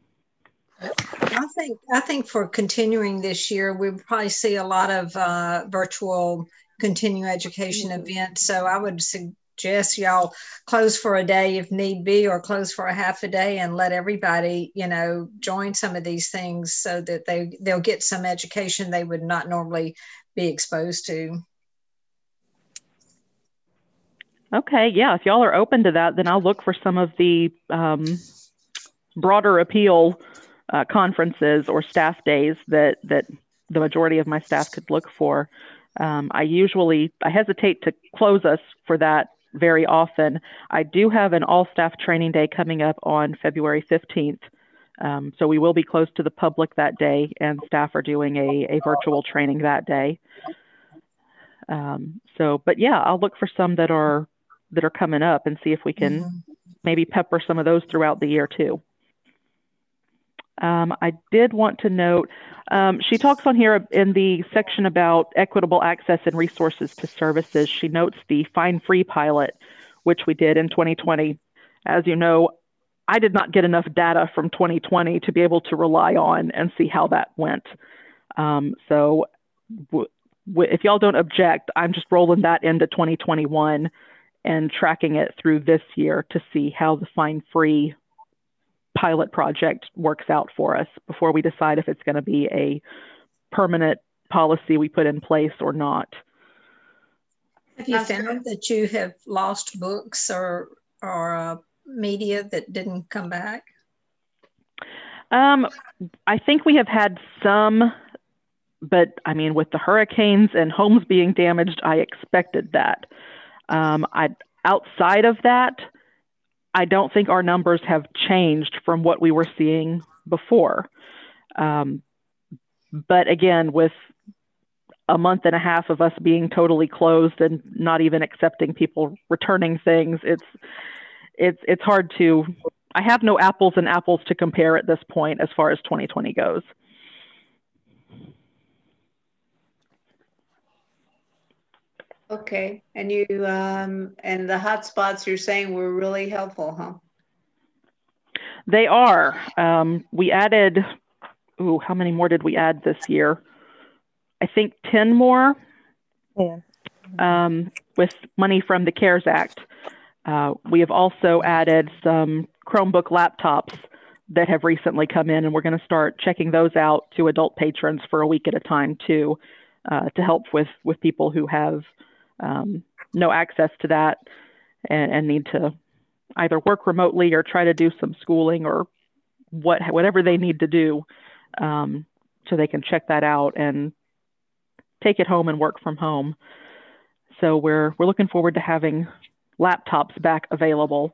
S1: I think for continuing this year, we'll probably see a lot of virtual continuing education events. So I would suggest y'all close for a day if need be, or close for a half a day, and let everybody, join some of these things so that they'll get some education they would not normally be exposed to.
S9: Okay, yeah, if y'all are open to that, then I'll look for some of the broader appeal conferences or staff days that the majority of my staff could look for. I hesitate to close us for that very often. I do have an all-staff training day coming up on February 15th. So we will be closed to the public that day, and staff are doing a virtual training that day. But yeah, I'll look for some that are coming up and see if we can maybe pepper some of those throughout the year too. I did want to note, she talks on here in the section about equitable access and resources to services. She notes the Fine Free pilot, which we did in 2020. As you know, I did not get enough data from 2020 to be able to rely on and see how that went. So if y'all don't object, I'm just rolling that into 2021 and tracking it through this year to see how the Fine Free pilot project works out for us before we decide if it's going to be a permanent policy we put in place or not.
S1: Have you found that you have lost books or media that didn't come back?
S9: I think we have had some, but I mean, with the hurricanes and homes being damaged, I expected that. Outside of that, I don't think our numbers have changed from what we were seeing before. But again, with a month and a half of us being totally closed and not even accepting people returning things, it's hard to, I have no apples and apples to compare at this point as far as 2020 goes.
S3: Okay, and you and the hotspots you're saying were really helpful, huh?
S9: They are. We added, how many more did we add this year? I think 10 more. Yeah. With money from the CARES Act. We have also added some Chromebook laptops that have recently come in, and we're going to start checking those out to adult patrons for a week at a time too, to help with people who have no access to that and need to either work remotely or try to do some schooling or whatever they need to do, so they can check that out and take it home and work from home. So we're looking forward to having laptops back available.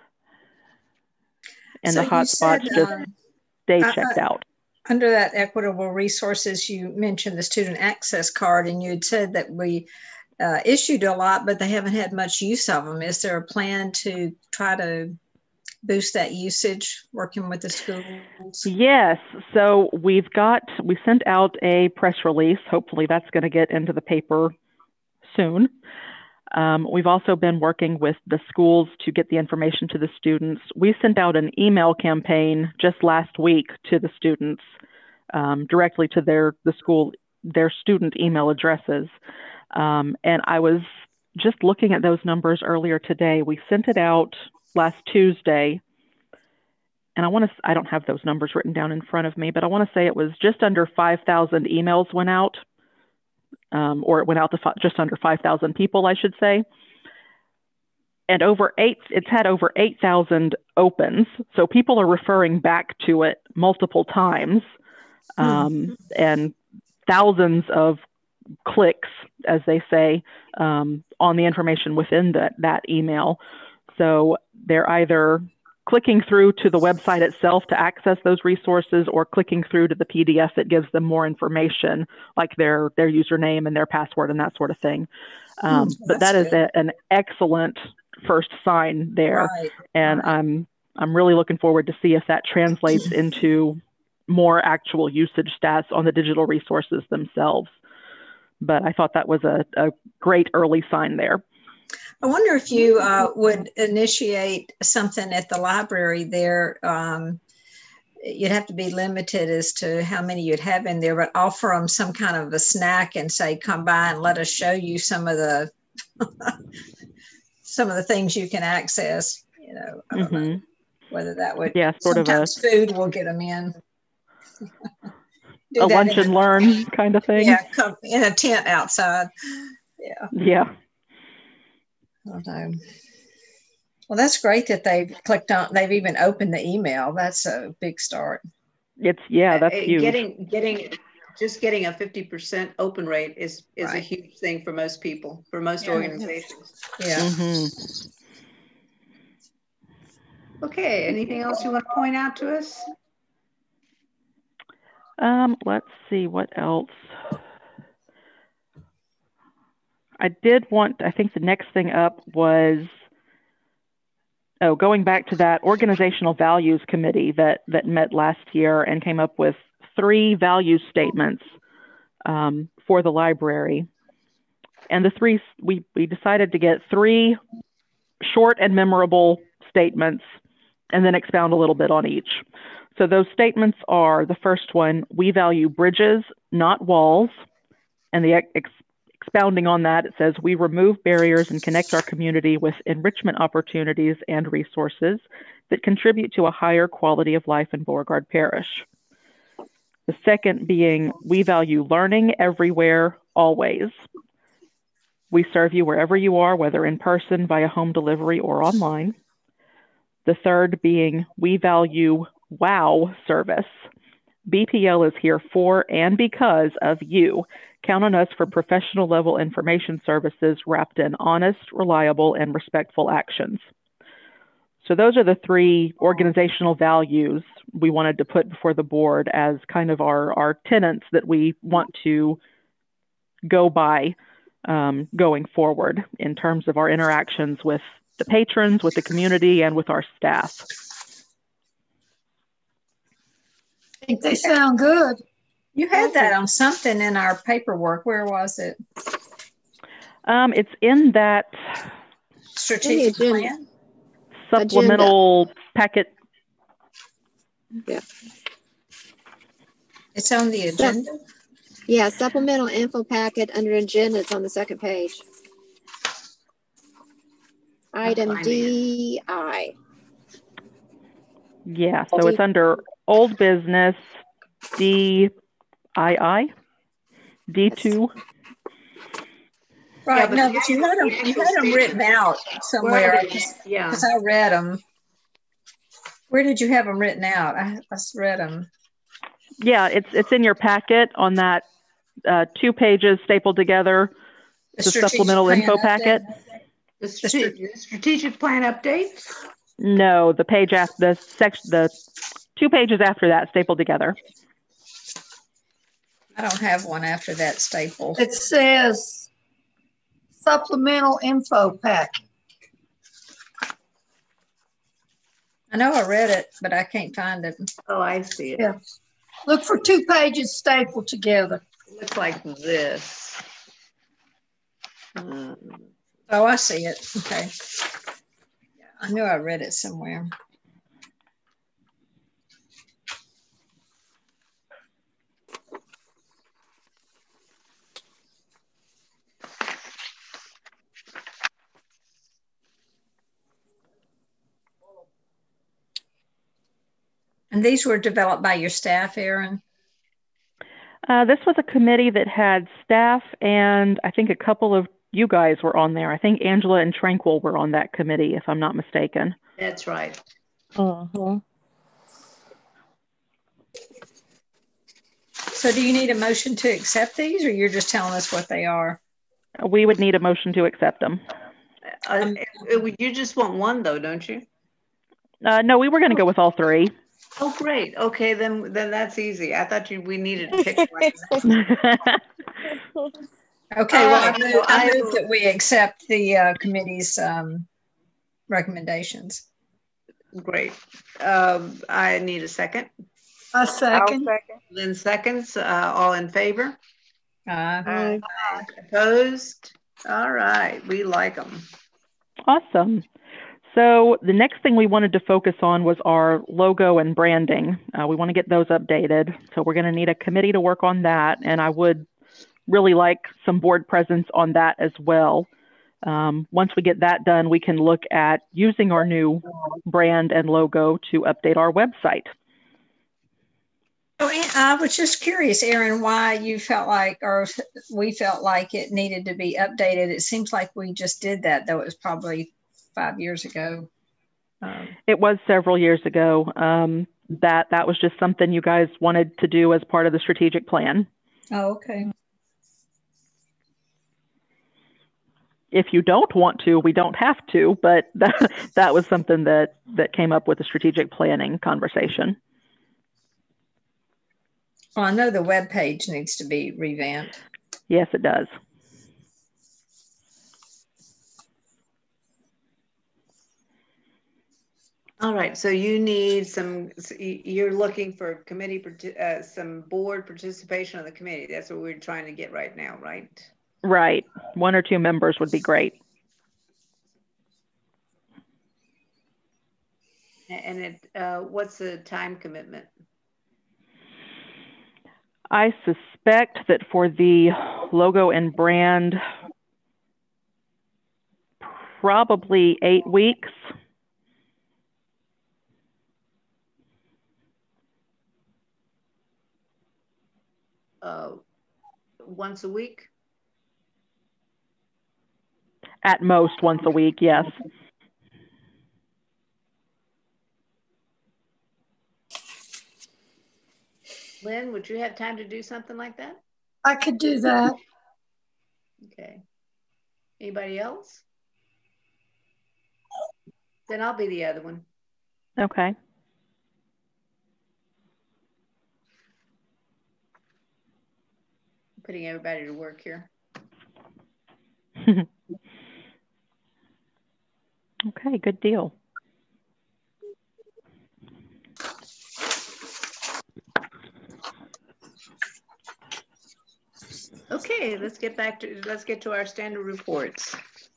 S9: And so the hotspots just stay checked out.
S1: Under that equitable resources, you mentioned the student access card, and you had said that we issued a lot, but they haven't had much use of them. Is there a plan to try to boost that usage working with the schools?
S9: Yes. So we sent out a press release. Hopefully that's going to get into the paper soon. We've also been working with the schools to get the information to the students. We sent out an email campaign just last week to the students, directly to their student email addresses. And I was just looking at those numbers earlier today. We sent it out last Tuesday, and I don't have those numbers written down in front of me, but I want to say it was just under 5,000 emails went out. Or it went out to just under 5,000 people, I should say. And it's had over 8,000 opens. So people are referring back to it multiple times, and thousands of clicks, as they say, on the information within that email. So they're either clicking through to the website itself to access those resources or clicking through to the PDF that gives them more information, like their username and their password and that sort of thing. But that is an excellent first sign there. Right. And right. I'm really looking forward to see if that translates into more actual usage stats on the digital resources themselves. But I thought that was a great early sign there.
S1: I wonder if you would initiate something at the library there. You'd have to be limited as to how many you'd have in there, but offer them some kind of a snack and say, come by and let us show you some of the things you can access. You know, I don't know whether that would.
S9: Yeah,
S1: sometimes food will get them in.
S9: A lunch and learn kind of thing.
S1: Yeah, come in a tent outside. Yeah.
S9: Yeah.
S1: Well, that's great that they've clicked on. They've even opened the email. That's a big start.
S9: That's huge.
S3: Getting a 50% open rate is right. A huge thing for most people, for most organizations.
S1: Yeah.
S3: Okay. Anything else you want to point out to us?
S9: Let's see what else. I think the next thing up was, going back to that organizational values committee that met last year and came up with 3 value statements for the library. And we decided to get 3 short and memorable statements and then expound a little bit on each. So those statements are, the first one, we value bridges, not walls. And the expounding on that, it says, we remove barriers and connect our community with enrichment opportunities and resources that contribute to a higher quality of life in Beauregard Parish. The second being, we value learning everywhere, always. We serve you wherever you are, whether in person, via home delivery, or online. The third being, we value WOW service. BPL is here for and because of you. Count on us for professional level information services wrapped in honest, reliable, and respectful actions. So those are the three organizational values we wanted to put before the board as kind of our tenets that we want to go by going forward in terms of our interactions with the patrons, with the community, and with our staff.
S4: I think they sound good.
S1: You had that on something in our paperwork. Where was it?
S9: It's in that
S1: strategic plan
S9: supplemental packet.
S7: Yeah.
S1: It's on the agenda?
S7: Yeah, supplemental info packet under agenda. It's on the second page. Item DI.
S9: Yeah, so it's under old business DII, D2.
S1: Right, no, but you had them written out somewhere.
S3: Yeah.
S1: Because I read them. Where did you have them written out? I read them.
S9: Yeah, it's in your packet on that 2 pages stapled together. The supplemental info packet.
S3: The strategic plan updates?
S9: No, the page after the 2 pages after that stapled together.
S1: I don't have one after that staple.
S4: It says supplemental info packet.
S1: I know I read it, but I can't find it.
S3: Oh, I see it.
S4: Yeah. Look for 2 pages stapled together.
S3: It looks like this.
S1: Oh, I see it. Okay. I knew I read it somewhere. And these were developed by your staff, Erin?
S9: This was a committee that had staff, and I think a couple of you guys were on there. I think Angela and Tranquil were on that committee, if I'm not mistaken.
S3: That's right.
S8: Uh-huh.
S1: So do you need a motion to accept these, or you're just telling us what they are?
S9: We would need a motion to accept them.
S3: You just want one, though, don't you?
S9: No, we were going to go with all 3.
S3: Oh, great. Okay, then that's easy. I thought we needed to pick one.
S1: Okay, well, I move that we accept the committee's recommendations.
S3: Great. I need a second.
S4: A second.
S3: Lynn seconds. All in favor?
S1: Aye.
S3: Opposed? All right. We like them.
S9: Awesome. So the next thing we wanted to focus on was our logo and branding. We want to get those updated. So we're going to need a committee to work on that. And I would really like some board presence on that as well. Once we get that done, we can look at using our new brand and logo to update our website.
S1: Oh, I was just curious, Erin, why you felt like, or we felt like it needed to be updated. It seems like we just did that, though it was probably 5 years ago.
S9: It was several years ago. That was just something you guys wanted to do as part of the strategic plan.
S1: Oh, okay.
S9: If you don't want to, we don't have to, but that was something that came up with the strategic planning conversation.
S1: Well, I know the web page needs to be revamped.
S9: Yes, it does.
S3: All right, so you need you're looking for committee, some board participation on the committee. That's what we're trying to get right now, right?
S9: Right. 1 or 2 members would be great.
S3: And what's the time commitment?
S9: I suspect that for the logo and brand, probably 8 weeks.
S3: Once a week?
S9: At most once a week, yes.
S3: Lynn, would you have time to do something like that?
S4: I could do that.
S3: Okay. Anybody else? Then I'll be the other one.
S9: Okay.
S3: Putting everybody to work here.
S9: Okay, good deal.
S3: Okay, let's get to our standard reports.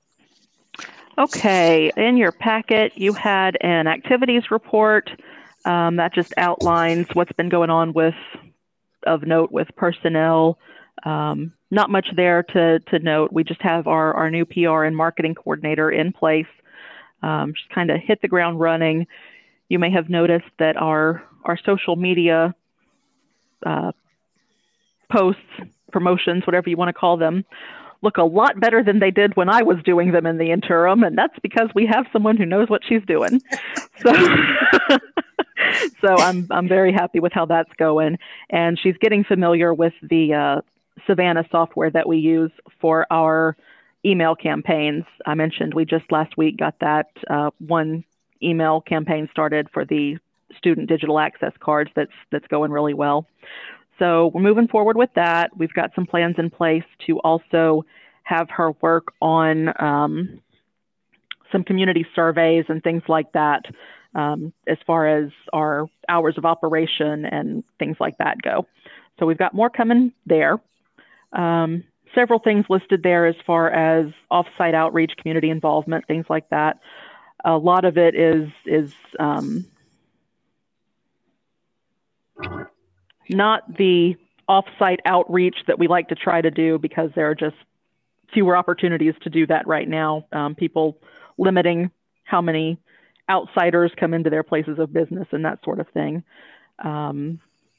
S9: Okay, in your packet, you had an activities report that just outlines what's been going on of note with personnel. Not much there to note. We just have our new PR and marketing coordinator in place. Just kind of hit the ground running. You may have noticed that our social media posts, promotions, whatever you want to call them, look a lot better than they did when I was doing them in the interim, and that's because we have someone who knows what she's doing. So, so I'm very happy with how that's going, and she's getting familiar with the Savannah software that we use for our email campaigns. I mentioned we just last week got that one email campaign started for the student digital access cards that's going really well. So we're moving forward with that. We've got some plans in place to also have her work on some community surveys and things like that as far as our hours of operation and things like that go. So we've got more coming there. Several things listed there as far as off-site outreach, community involvement, things like that. A lot of it is not the off-site outreach that we like to try to do because there are just fewer opportunities to do that right now. People limiting how many outsiders come into their places of business and that sort of thing. And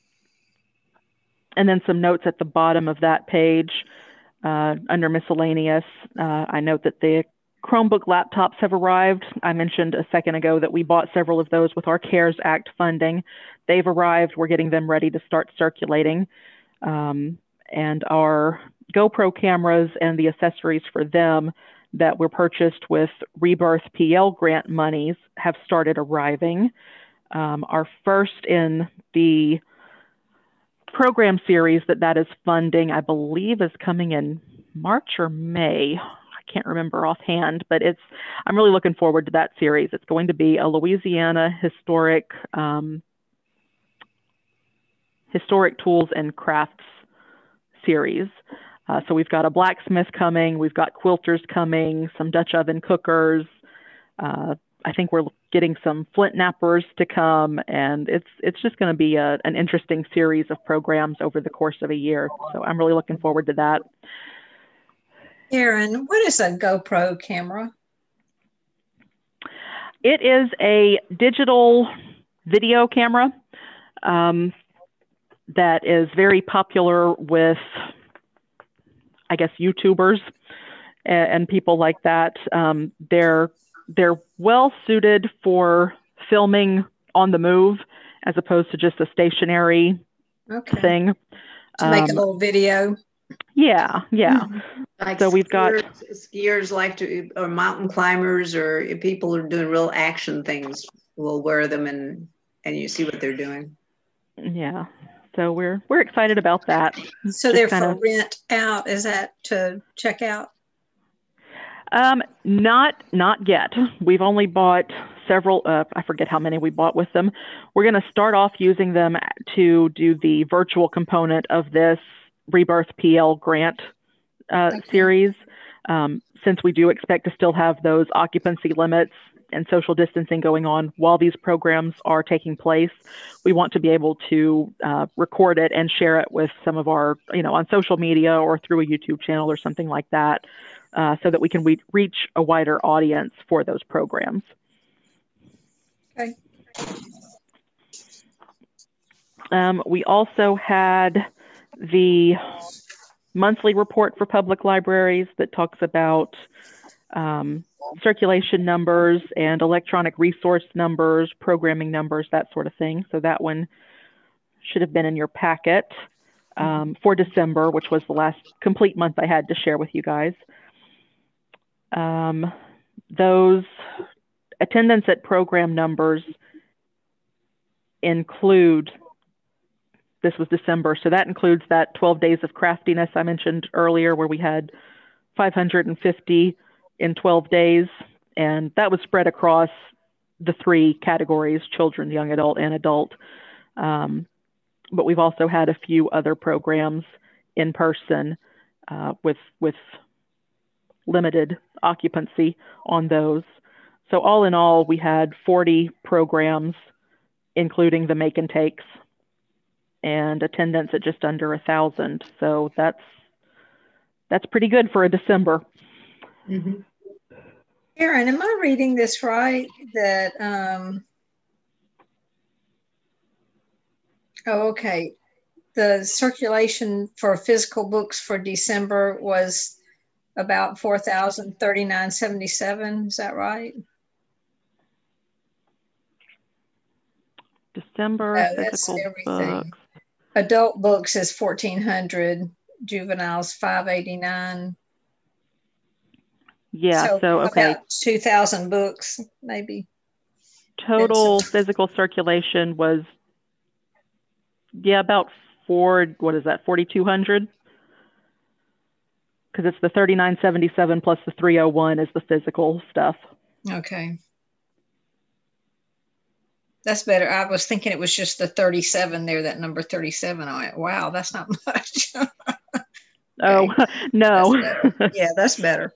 S9: then some notes at the bottom of that page under miscellaneous. I note that the Chromebook laptops have arrived. I mentioned a second ago that we bought several of those with our CARES Act funding. They've arrived. We're getting them ready to start circulating. And our GoPro cameras and the accessories for them that were purchased with Rebirth PL grant monies have started arriving. Our first in the program series that is funding, I believe, is coming in March or May. I can't remember offhand, but I'm really looking forward to that series. It's going to be a Louisiana historic tools and crafts series. So we've got a blacksmith coming, we've got quilters coming, some Dutch oven cookers. I think we're getting some flint knappers to come, and it's just going to be an interesting series of programs over the course of a year. So I'm really looking forward to that.
S1: Erin, what is a GoPro camera?
S9: It is a digital video camera that is very popular with, I guess, YouTubers and people like that. They're well suited for filming on the move as opposed to just a stationary thing.
S1: To make a little video.
S9: Yeah.
S3: Like
S9: so we've got
S3: skiers like to, or mountain climbers, or if people are doing real action things, will wear them and you see what they're doing.
S9: Yeah. So we're excited about that.
S1: So they're for rent out. Is that to check out?
S9: Not yet. We've only bought several. I forget how many we bought with them. We're going to start off using them to do the virtual component of this Rebirth PL grant series. Since we do expect to still have those occupancy limits and social distancing going on while these programs are taking place. We want to be able to record it and share it with some of our, on social media or through a YouTube channel or something like that, so that we can reach a wider audience for those programs.
S1: Okay.
S9: We also had the monthly report for public libraries that talks about circulation numbers and electronic resource numbers, programming numbers, that sort of thing. So that one should have been in your packet for December, which was the last complete month I had to share with you guys. Those attendance at program numbers include, this was December, so that includes that 12 days of craftiness I mentioned earlier, where we had 550 in 12 days, and that was spread across the three categories: children, young adult, and adult. But we've also had a few other programs in person with limited occupancy on those. So all in all, we had 40 programs, including the make and takes, and attendance at just under 1,000. So that's pretty good for a December.
S1: Mm-hmm. Karen, am I reading this right? That okay. The circulation for physical books for December was about 4,039.77. Is that right?
S9: December physical books.
S1: Adult books is 1,400. Juveniles 589.
S9: Yeah. So okay.
S1: About 2,000 books, maybe.
S9: Total physical circulation was about 4,200? Because it's the 39.77 plus the 301 is the physical stuff.
S1: Okay. That's better. I was thinking it was just the 37 there, that number 37. I went, wow, that's not much. Okay.
S9: Oh, no.
S1: That's yeah, that's better.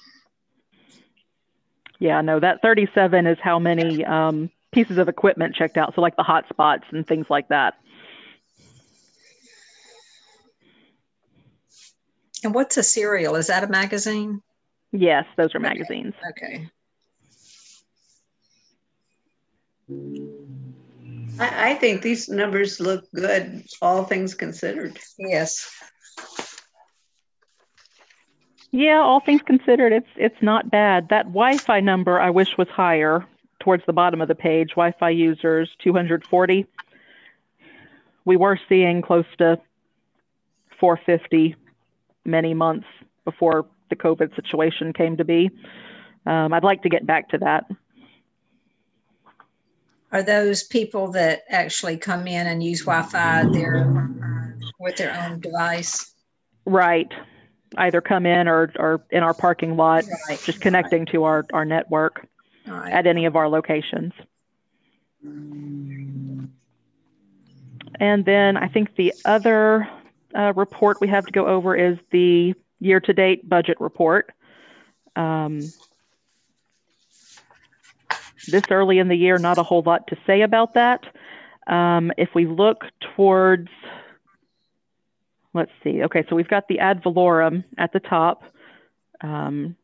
S9: Yeah, no, that 37 is how many pieces of equipment checked out. So like the hotspots and things like that.
S1: And what's a serial? Is that a magazine?
S9: Yes, those are magazines.
S1: Okay.
S3: I think these numbers look good, all things considered.
S1: Yes.
S9: Yeah, all things considered, it's not bad. That Wi-Fi number I wish was higher towards the bottom of the page. Wi-Fi users, 240. We were seeing close to 450 many months before the COVID situation came to be. I'd like to get back to that.
S1: Are those people that actually come in and use Wi-Fi with their own device?
S9: Right. Either come in or in our parking lot, right, just connecting to our network at any of our locations. And then I think the other report we have to go over is the year-to-date budget report. This early in the year, not a whole lot to say about that. If we look towards, let's see. Okay, so we've got the ad valorem at the top. And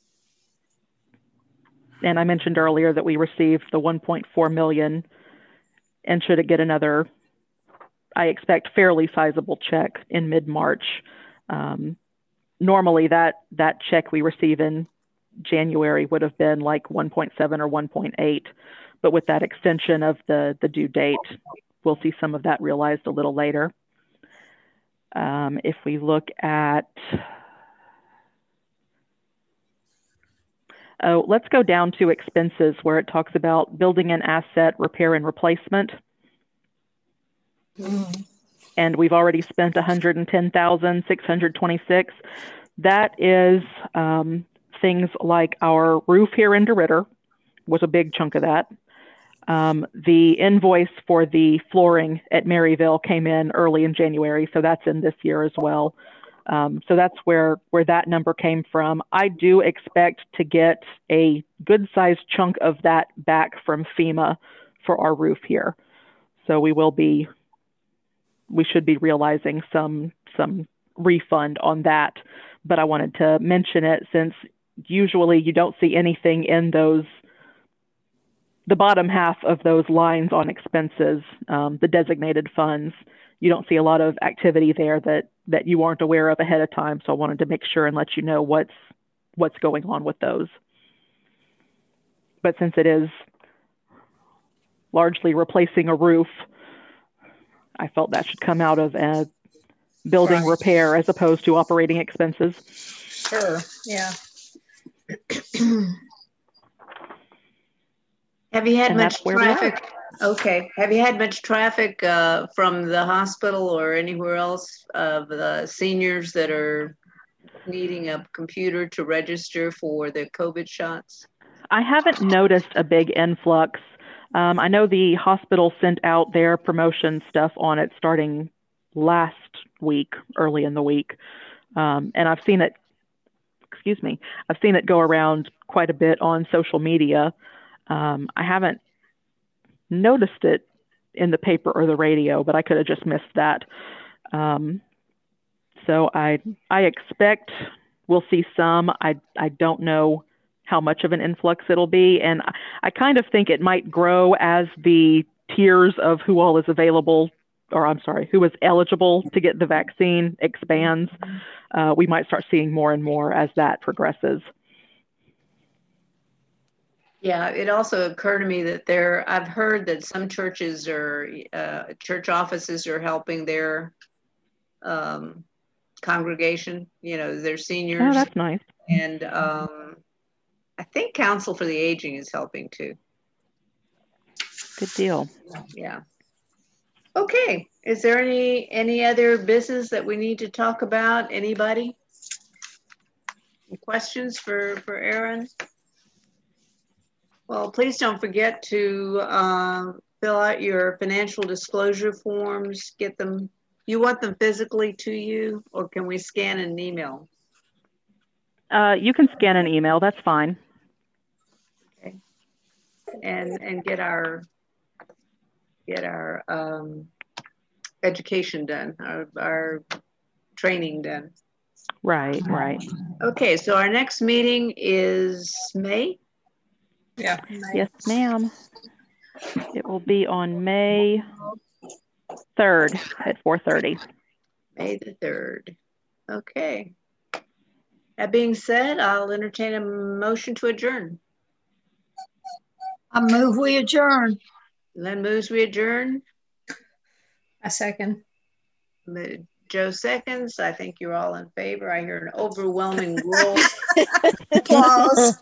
S9: I mentioned earlier that we received the 1.4 million and should it get another, I expect, fairly sizable check in mid-March. Normally that check we receive in January would have been like 1.7 or 1.8, but with that extension of the due date, we'll see some of that realized a little later. If we look at, let's go down to expenses where it talks about building an asset, repair and replacement. Mm-hmm. And we've already spent $110,626. That is things like our roof here in DeRidder was a big chunk of that. The invoice for the flooring at Maryville came in early in January, so that's in this year as well. So that's where that number came from. I do expect to get a good sized chunk of that back from FEMA for our roof here. So we should be realizing some refund on that. But I wanted to mention it since usually you don't see anything in the bottom half of those lines on expenses, the designated funds. You don't see a lot of activity there that you aren't aware of ahead of time. So I wanted to make sure and let you know what's going on with those. But since it is largely replacing a roof, I felt that should come out of a building repair as opposed to operating expenses.
S1: Sure, yeah.
S3: Have you had much traffic? Okay. Have you had much traffic from the hospital or anywhere else of the seniors that are needing a computer to register for the COVID shots?
S9: I haven't noticed a big influx. I know the hospital sent out their promotion stuff on it starting last week, early in the week. And I've seen it go around quite a bit on social media. I haven't noticed it in the paper or the radio, but I could have just missed that. So I expect we'll see some. I don't know how much of an influx it'll be. And I kind of think it might grow as the tiers of who all is available, or I'm sorry, who is eligible to get the vaccine expands. We might start seeing more and more as that progresses.
S3: Yeah, it also occurred to me that I've heard that some churches church offices are helping their congregation, their seniors.
S9: Oh, that's nice.
S3: And I think Council for the Aging is helping too.
S9: Good deal.
S3: Yeah. Okay. Is there any other business that we need to talk about? Anybody? Any questions for Aaron? Well, please don't forget to fill out your financial disclosure forms. Get them. You want them physically to you, or can we scan an email?
S9: You can scan an email. That's fine.
S3: Okay. And get our education done, our training done.
S9: Right.
S3: Okay, so our next meeting is May?
S1: Yeah.
S9: Yes, ma'am. It will be on May 3rd at 4:30.
S3: May the 3rd. Okay. That being said, I'll entertain a motion to adjourn.
S4: I move we adjourn.
S3: Lynn moves we adjourn.
S1: I second.
S3: Joe seconds. I think you're all in favor. I hear an overwhelming roll.
S1: Applause.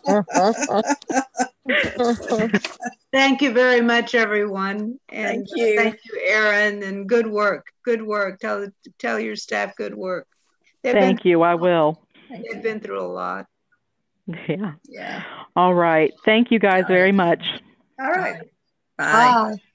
S3: Thank you very much, everyone. And
S1: thank you.
S3: Thank you, Aaron, and good work. Good work. Tell your staff good work.
S9: Thank you. I will.
S3: They've been through a lot.
S9: Yeah.
S1: Yeah.
S9: All right. Thank you guys very much.
S1: All right.
S4: Bye.